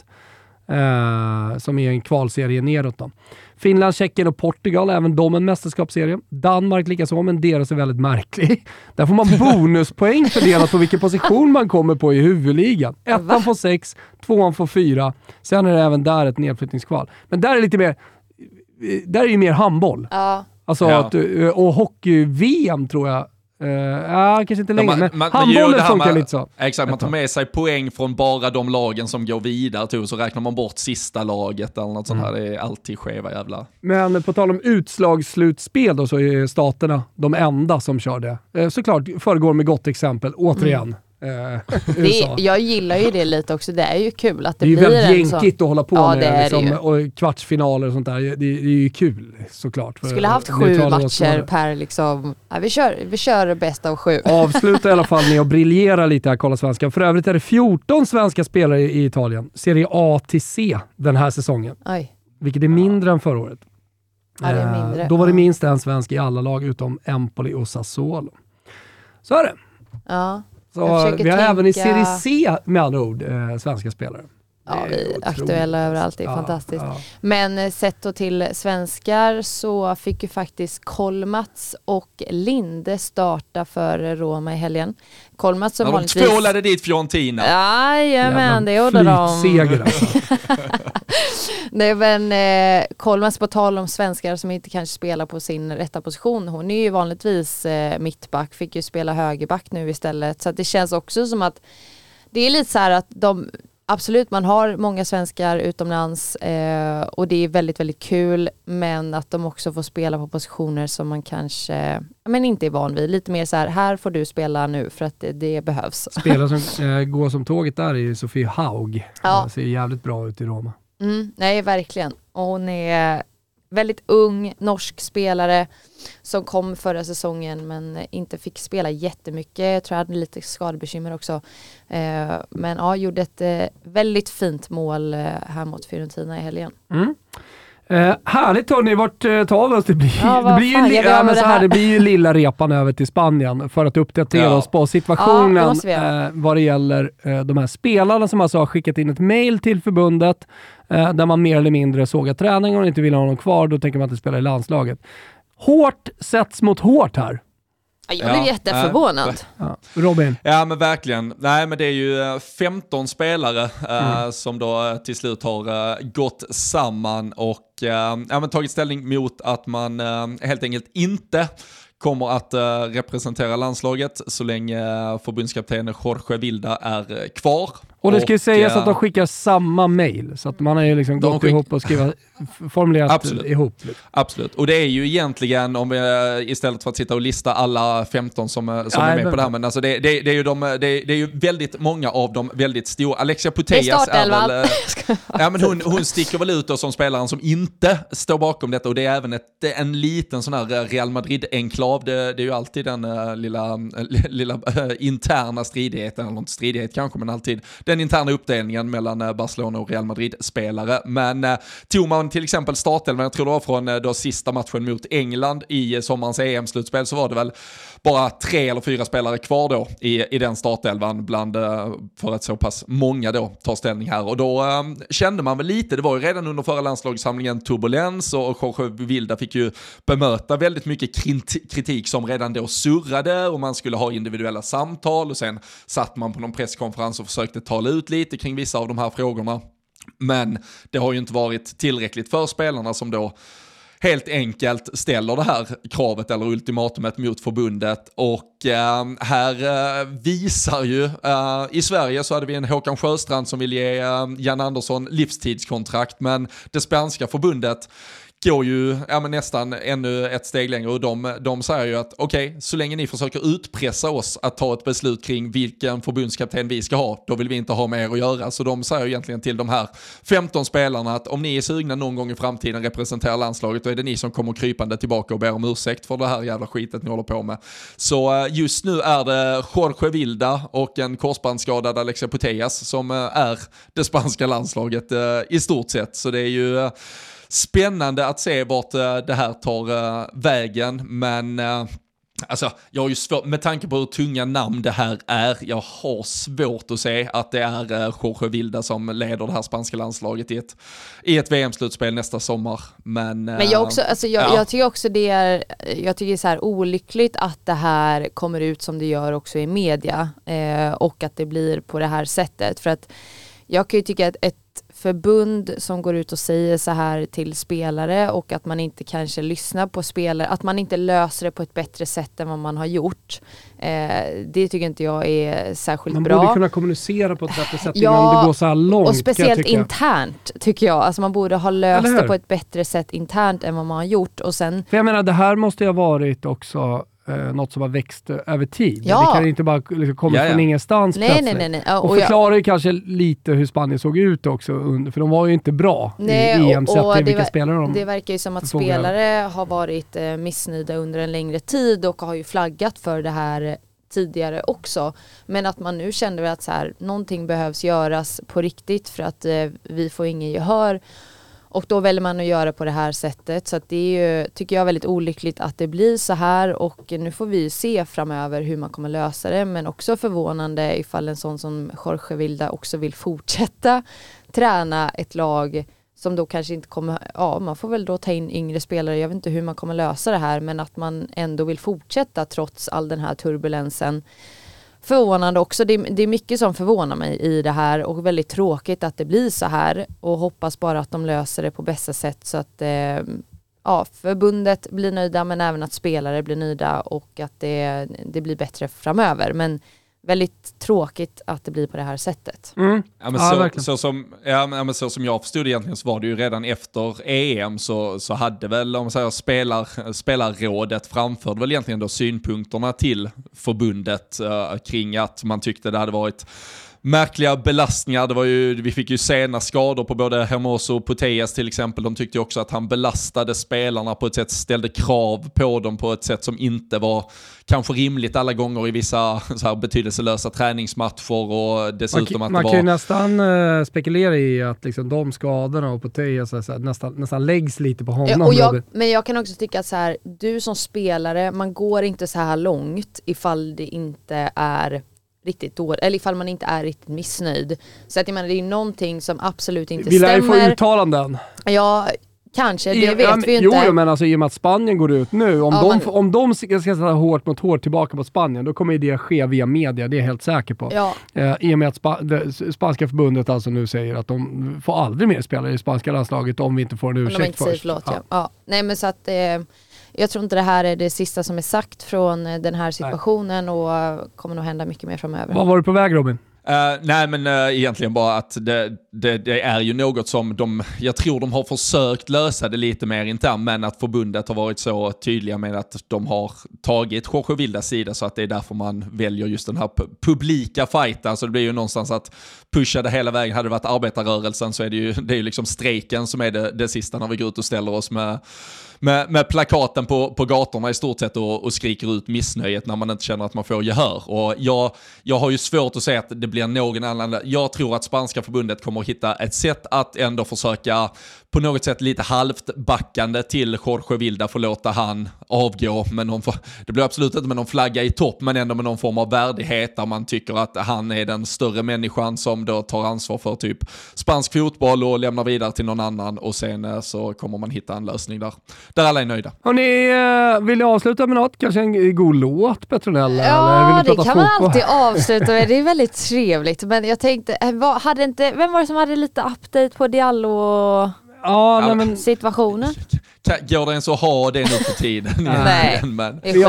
Som är en kvalserie neråt då. Finland, Tjeckien och Portugal, även de en mästerskapsserie. Danmark likaså, men deras är väldigt märklig. Där får man bonuspoäng fördelat på vilken position man kommer på i huvudligan. 1 får 6, 2 får 4. Sen är det även där ett nedflyttningskval. Men där är lite mer... Där är ju mer handboll. Ja. Alltså och hockey-VM tror jag. Kanske inte längre, men handbollen funkar lite så. Exakt, man tar med sig poäng från bara de lagen som går vidare, så räknar man bort sista laget eller något sånt här. Det är alltid skeva jävla. Men på tal om utslagsslutspel då, så är staterna de enda som kör det. Såklart föregår med gott exempel, återigen. Jag gillar ju det lite också. Det är ju kul att det blir en sån. Det är ju väldigt jänkigt att hålla på med det liksom, och kvartsfinaler och sånt där. Det är ju kul såklart. Skulle haft 7 matcher per liksom. Ja, vi kör bäst av 7. Avsluta i alla fall med att briljera lite här, kolla svenska. För övrigt är det 14 svenska spelare i Italien. Serie A till C den här säsongen. Oj. Vilket är mindre än förra året. Ja, det är mindre. Då var det minst en svensk i alla lag utom Empoli och Sassuolo. Så är det. Ja. Så vi har även i Serie C med andra ord svenska spelare. Ja, vi är aktuella överallt, det är fantastiskt. Ja. Men sett då till svenskar så fick ju faktiskt Kolmats och Linde starta för Roma i helgen. Kolmats som vanligtvis... De tvålade dit Fiorentina. Jajamän, det gjorde de. Flygseger alltså. Nej, men Kolmats, på tal om svenskar som inte kanske spelar på sin rätta position. Hon är ju vanligtvis mittback, fick ju spela högerback nu istället. Så att det känns också som att det är lite så här att absolut, man har många svenskar utomlands och det är väldigt, väldigt kul, men att de också får spela på positioner som man kanske inte är van vid. Lite mer så här får du spela nu för att det behövs. Spelare som går som tåget där är ju Sofie Haug. Ja. Ser jävligt bra ut i Roma. Nej, verkligen. Och hon är väldigt ung, norsk spelare som kom förra säsongen men inte fick spela jättemycket. Jag tror jag hade lite skadebekymmer också. Men ja, gjorde ett väldigt fint mål här mot Fiorentina i helgen. Härligt hörni, vart tar vi oss? Det blir ju lilla repan över till Spanien för att uppdatera oss på situationen vad det gäller de här spelarna som alltså har skickat in ett mejl till förbundet där man mer eller mindre sågar träningen och inte vill ha någon kvar, då tänker man inte spela i landslaget. Hårt sätts mot hårt här. Jag blev jätteförvånad. Robin? Ja, men verkligen. Nej, men det är ju 15 spelare som då till slut har gått samman och tagit ställning mot att man helt enkelt inte kommer att representera landslaget så länge förbundskapten Jorge Vilda är kvar. Och det ska ju sägas att de skickar samma mail, så att man har ju liksom gått ihop och formulerat Absolut. ihop. Absolut. Och det är ju egentligen, om vi istället för att sitta och lista alla 15 som är med på det här, men alltså det är ju väldigt många av dem väldigt stora. Alexia Putellas är väl... ja, men hon sticker väl ut då som spelaren som inte står bakom detta, och det är även en liten sån här Real Madrid-enklav. Det är ju alltid den lilla interna stridigheten, eller inte stridighet kanske, men alltid den interna uppdelningen mellan Barcelona och Real Madrid-spelare. Men tog man till exempel startelvan, jag tror det var från då sista matchen mot England i sommarens EM-slutspel, så var det väl bara 3 eller 4 spelare kvar då i den startelvan för att så pass många då tar ställning här. Och då kände man väl lite, det var ju redan under förra landslagssamlingen turbulens, och Jorge Vilda fick ju bemöta väldigt mycket kritik som redan då surrade, och man skulle ha individuella samtal, och sen satt man på någon presskonferens och försökte tala ut lite kring vissa av de här frågorna. Men det har ju inte varit tillräckligt för spelarna, som då helt enkelt ställer det här kravet eller ultimatumet mot förbundet. Och här visar ju, i Sverige så hade vi en Håkan Sjöstrand som vill ge Jan Andersson livstidskontrakt, men det spanska förbundet går ju nästan ännu ett steg längre, och de säger ju att okej, så länge ni försöker utpressa oss att ta ett beslut kring vilken förbundskapten vi ska ha, då vill vi inte ha med er att göra. Så de säger egentligen till de här 15 spelarna att om ni är sugna någon gång i framtiden representera landslaget, då är det ni som kommer krypande tillbaka och ber om ursäkt för det här jävla skitet ni håller på med. Så just nu är det Jorge Vilda och en korsbandsskadad Alexia Putellas som är det spanska landslaget i stort sett. Så det är ju spännande att se vart det här tar vägen, men alltså, jag har ju svårt, med tanke på hur tunga namn det här är, jag har svårt att se att det är Jorge Vilda som leder det här spanska landslaget i ett VM-slutspel nästa sommar. Men jag också, alltså jag tycker också det är så här olyckligt att det här kommer ut som det gör också i media, och att det blir på det här sättet, för att jag kan ju tycka att ett förbund som går ut och säger så här till spelare, och att man inte kanske lyssnar på spelare, att man inte löser det på ett bättre sätt än vad man har gjort, det tycker inte jag är särskilt bra. Man borde kunna kommunicera på ett bättre sätt innan det går så här långt. Och speciellt internt tycker jag. Alltså man borde ha löst det på ett bättre sätt internt än vad man har gjort. Och sen... För jag menar, det här måste ju ha varit också något som har växt över tid. Ja. Det kan inte bara liksom komma från ingenstans plötsligt. Nej. Och förklarar ju kanske lite hur Spanien såg ut också, för de var ju inte bra i EM sett till vilka spelare de. Det verkar ju som att spelare har varit missnöjda under en längre tid och har ju flaggat för det här tidigare också. Men att man nu känner att så här, någonting behövs göras på riktigt för att vi får ingen gehör. Och då väljer man att göra på det här sättet. Så att det är ju, tycker jag, väldigt olyckligt att det blir så här. Och nu får vi se framöver hur man kommer lösa det. Men också förvånande ifall en sån som Jorge Vilda också vill fortsätta träna ett lag som då kanske inte kommer... Ja, man får väl då ta in yngre spelare. Jag vet inte hur man kommer lösa det här. Men att man ändå vill fortsätta trots all den här turbulensen. Förvånande också. Det är mycket som förvånar mig i det här, och väldigt tråkigt att det blir så här, och hoppas bara att de löser det på bästa sätt så att förbundet blir nöjda, men även att spelare blir nöjda, och att det blir bättre framöver. Men väldigt tråkigt att det blir på det här sättet. Mm. Ja, men så som jag förstod egentligen, så var det ju redan efter EM så hade väl, om man säger, spelarrådet framförde väl egentligen då synpunkterna till förbundet kring att man tyckte det hade varit märkliga belastningar. Det var ju, vi fick ju sena skador på både Hermoso och Putellas till exempel. De tyckte ju också att han belastade spelarna på ett sätt, ställde krav på dem på ett sätt som inte var kanske rimligt alla gånger i vissa så här betydelselösa träningsmatcher, och dessutom man kan ju nästan spekulera i att liksom de skadorna och Putellas nästan läggs lite på honom. Men jag kan också tycka att så här, du som spelare, man går inte så här långt ifall det inte är riktigt dåligt, eller ifall man inte är riktigt missnöjd. Så att jag menar, det är någonting som absolut inte stämmer. Vill jag få uttalanden? Ja, kanske, det vet vi inte. Jo, men alltså i och med att Spanien går ut nu, om de ska sätta hårt mot hårt tillbaka på Spanien, då kommer det ske via media, det är jag helt säker på. Ja. I och med att spanska förbundet alltså nu säger att de får aldrig mer spelare i spanska landslaget om vi inte får en ursäkt först. Nej, men så att jag tror inte det här är det sista som är sagt från den här situationen. Nej. Och kommer nog hända mycket mer framöver. Vad var du på väg, Robin? Nej, men egentligen bara att det är ju något som jag tror de har försökt lösa det lite mer internt, men att förbundet har varit så tydliga med att de har tagit Jorge Vildas sida, så att det är därför man väljer just den här publika fighten. Så det blir ju någonstans att pusha det hela vägen. Hade det varit arbetarrörelsen så är det är ju liksom strejken som är det sista när vi går ut och ställer oss med plakaten på gatorna i stort sett och skriker ut missnöjet när man inte känner att man får gehör. Och jag har ju svårt att säga att det blir någon annan. Jag tror att spanska förbundet kommer att hitta ett sätt att ändå försöka på något sätt lite halvt backande till Jorge Vilda, får låta han avgå. Det blir absolut inte med någon flagga i topp, men ändå med någon form av värdighet där man tycker att han är den större människan som då tar ansvar för typ spansk fotboll och lämnar vidare till någon annan, och sen så kommer man hitta en lösning där alla är nöjda. Hörrni, vill ni avsluta med något? Kanske en god låt, Petronella? Ja, eller vill det kan man alltid avsluta med. Det är väldigt trevligt. Men jag tänkte, vem var det som hade lite update på Diallo? Situationen? Går det ens att ha det nu för tiden? Nej, vi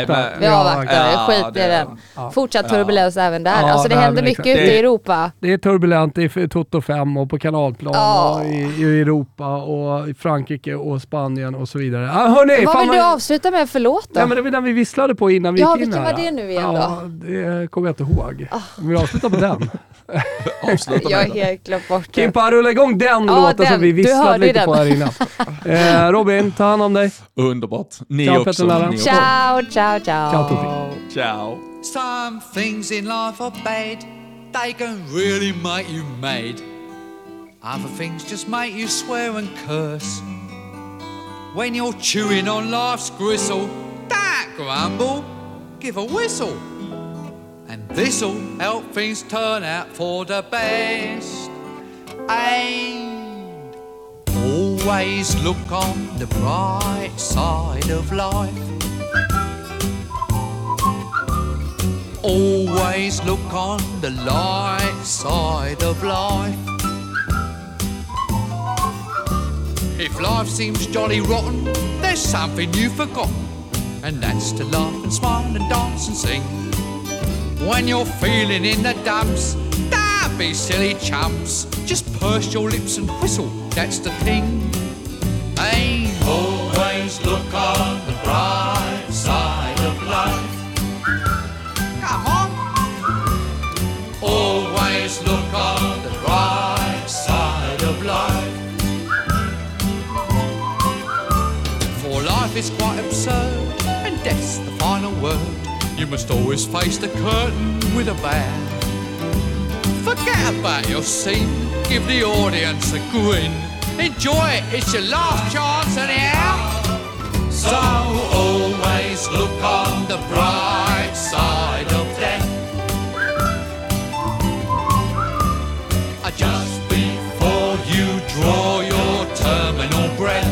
avvaktar. Skit i den. Fortsatt turbulens även där. Alltså det händer mycket ute i Europa. Det är turbulent i Toto 5 och på kanalplan och i Europa och i Frankrike och Spanien och så vidare. Hörrni, vad vill du avsluta med för låt då? Ja, men det var den vi visslade på innan vi gick in här. Vilken var det nu igen då? Ja, det kommer jag inte ihåg. Vi avslutar på den. Jag är helt glömt bort det. Kimpa, rulla igång den låten som vi visslade lite på här innan. Robin, ta hand om dig. Underbart. Ni ciao, också. Ciao. Ciao, Tutti. Ciao. Some things in life are bad. They can really make you mad. Other things just make you swear and curse. When you're chewing on life's gristle, don't grumble, give a whistle. And this'll help things turn out for the best. And always look on the bright side of life. Always look on the light side of life. If life seems jolly rotten, there's something you've forgotten, and that's to laugh and smile and dance and sing. When you're feeling in the dumps, don't be silly chumps. Just purse your lips and whistle, that's the thing. Hey, always look on the bright side of life. Come on. Always look on the bright side of life. For life is quite absurd, and death's the final word. You must always face the curtain with a bow. Forget about your scene, give the audience a grin. Enjoy it, it's your last chance anyhow. So always look on the bright side of death. Just before you draw your terminal breath.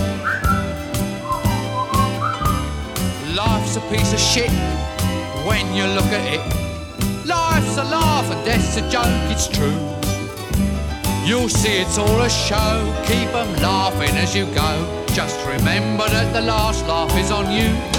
Life's a piece of shit when you look at it. Life's a laugh and death's a joke, it's true. You'll see it's all a show, keep 'em laughing as you go. Just remember that the last laugh is on you.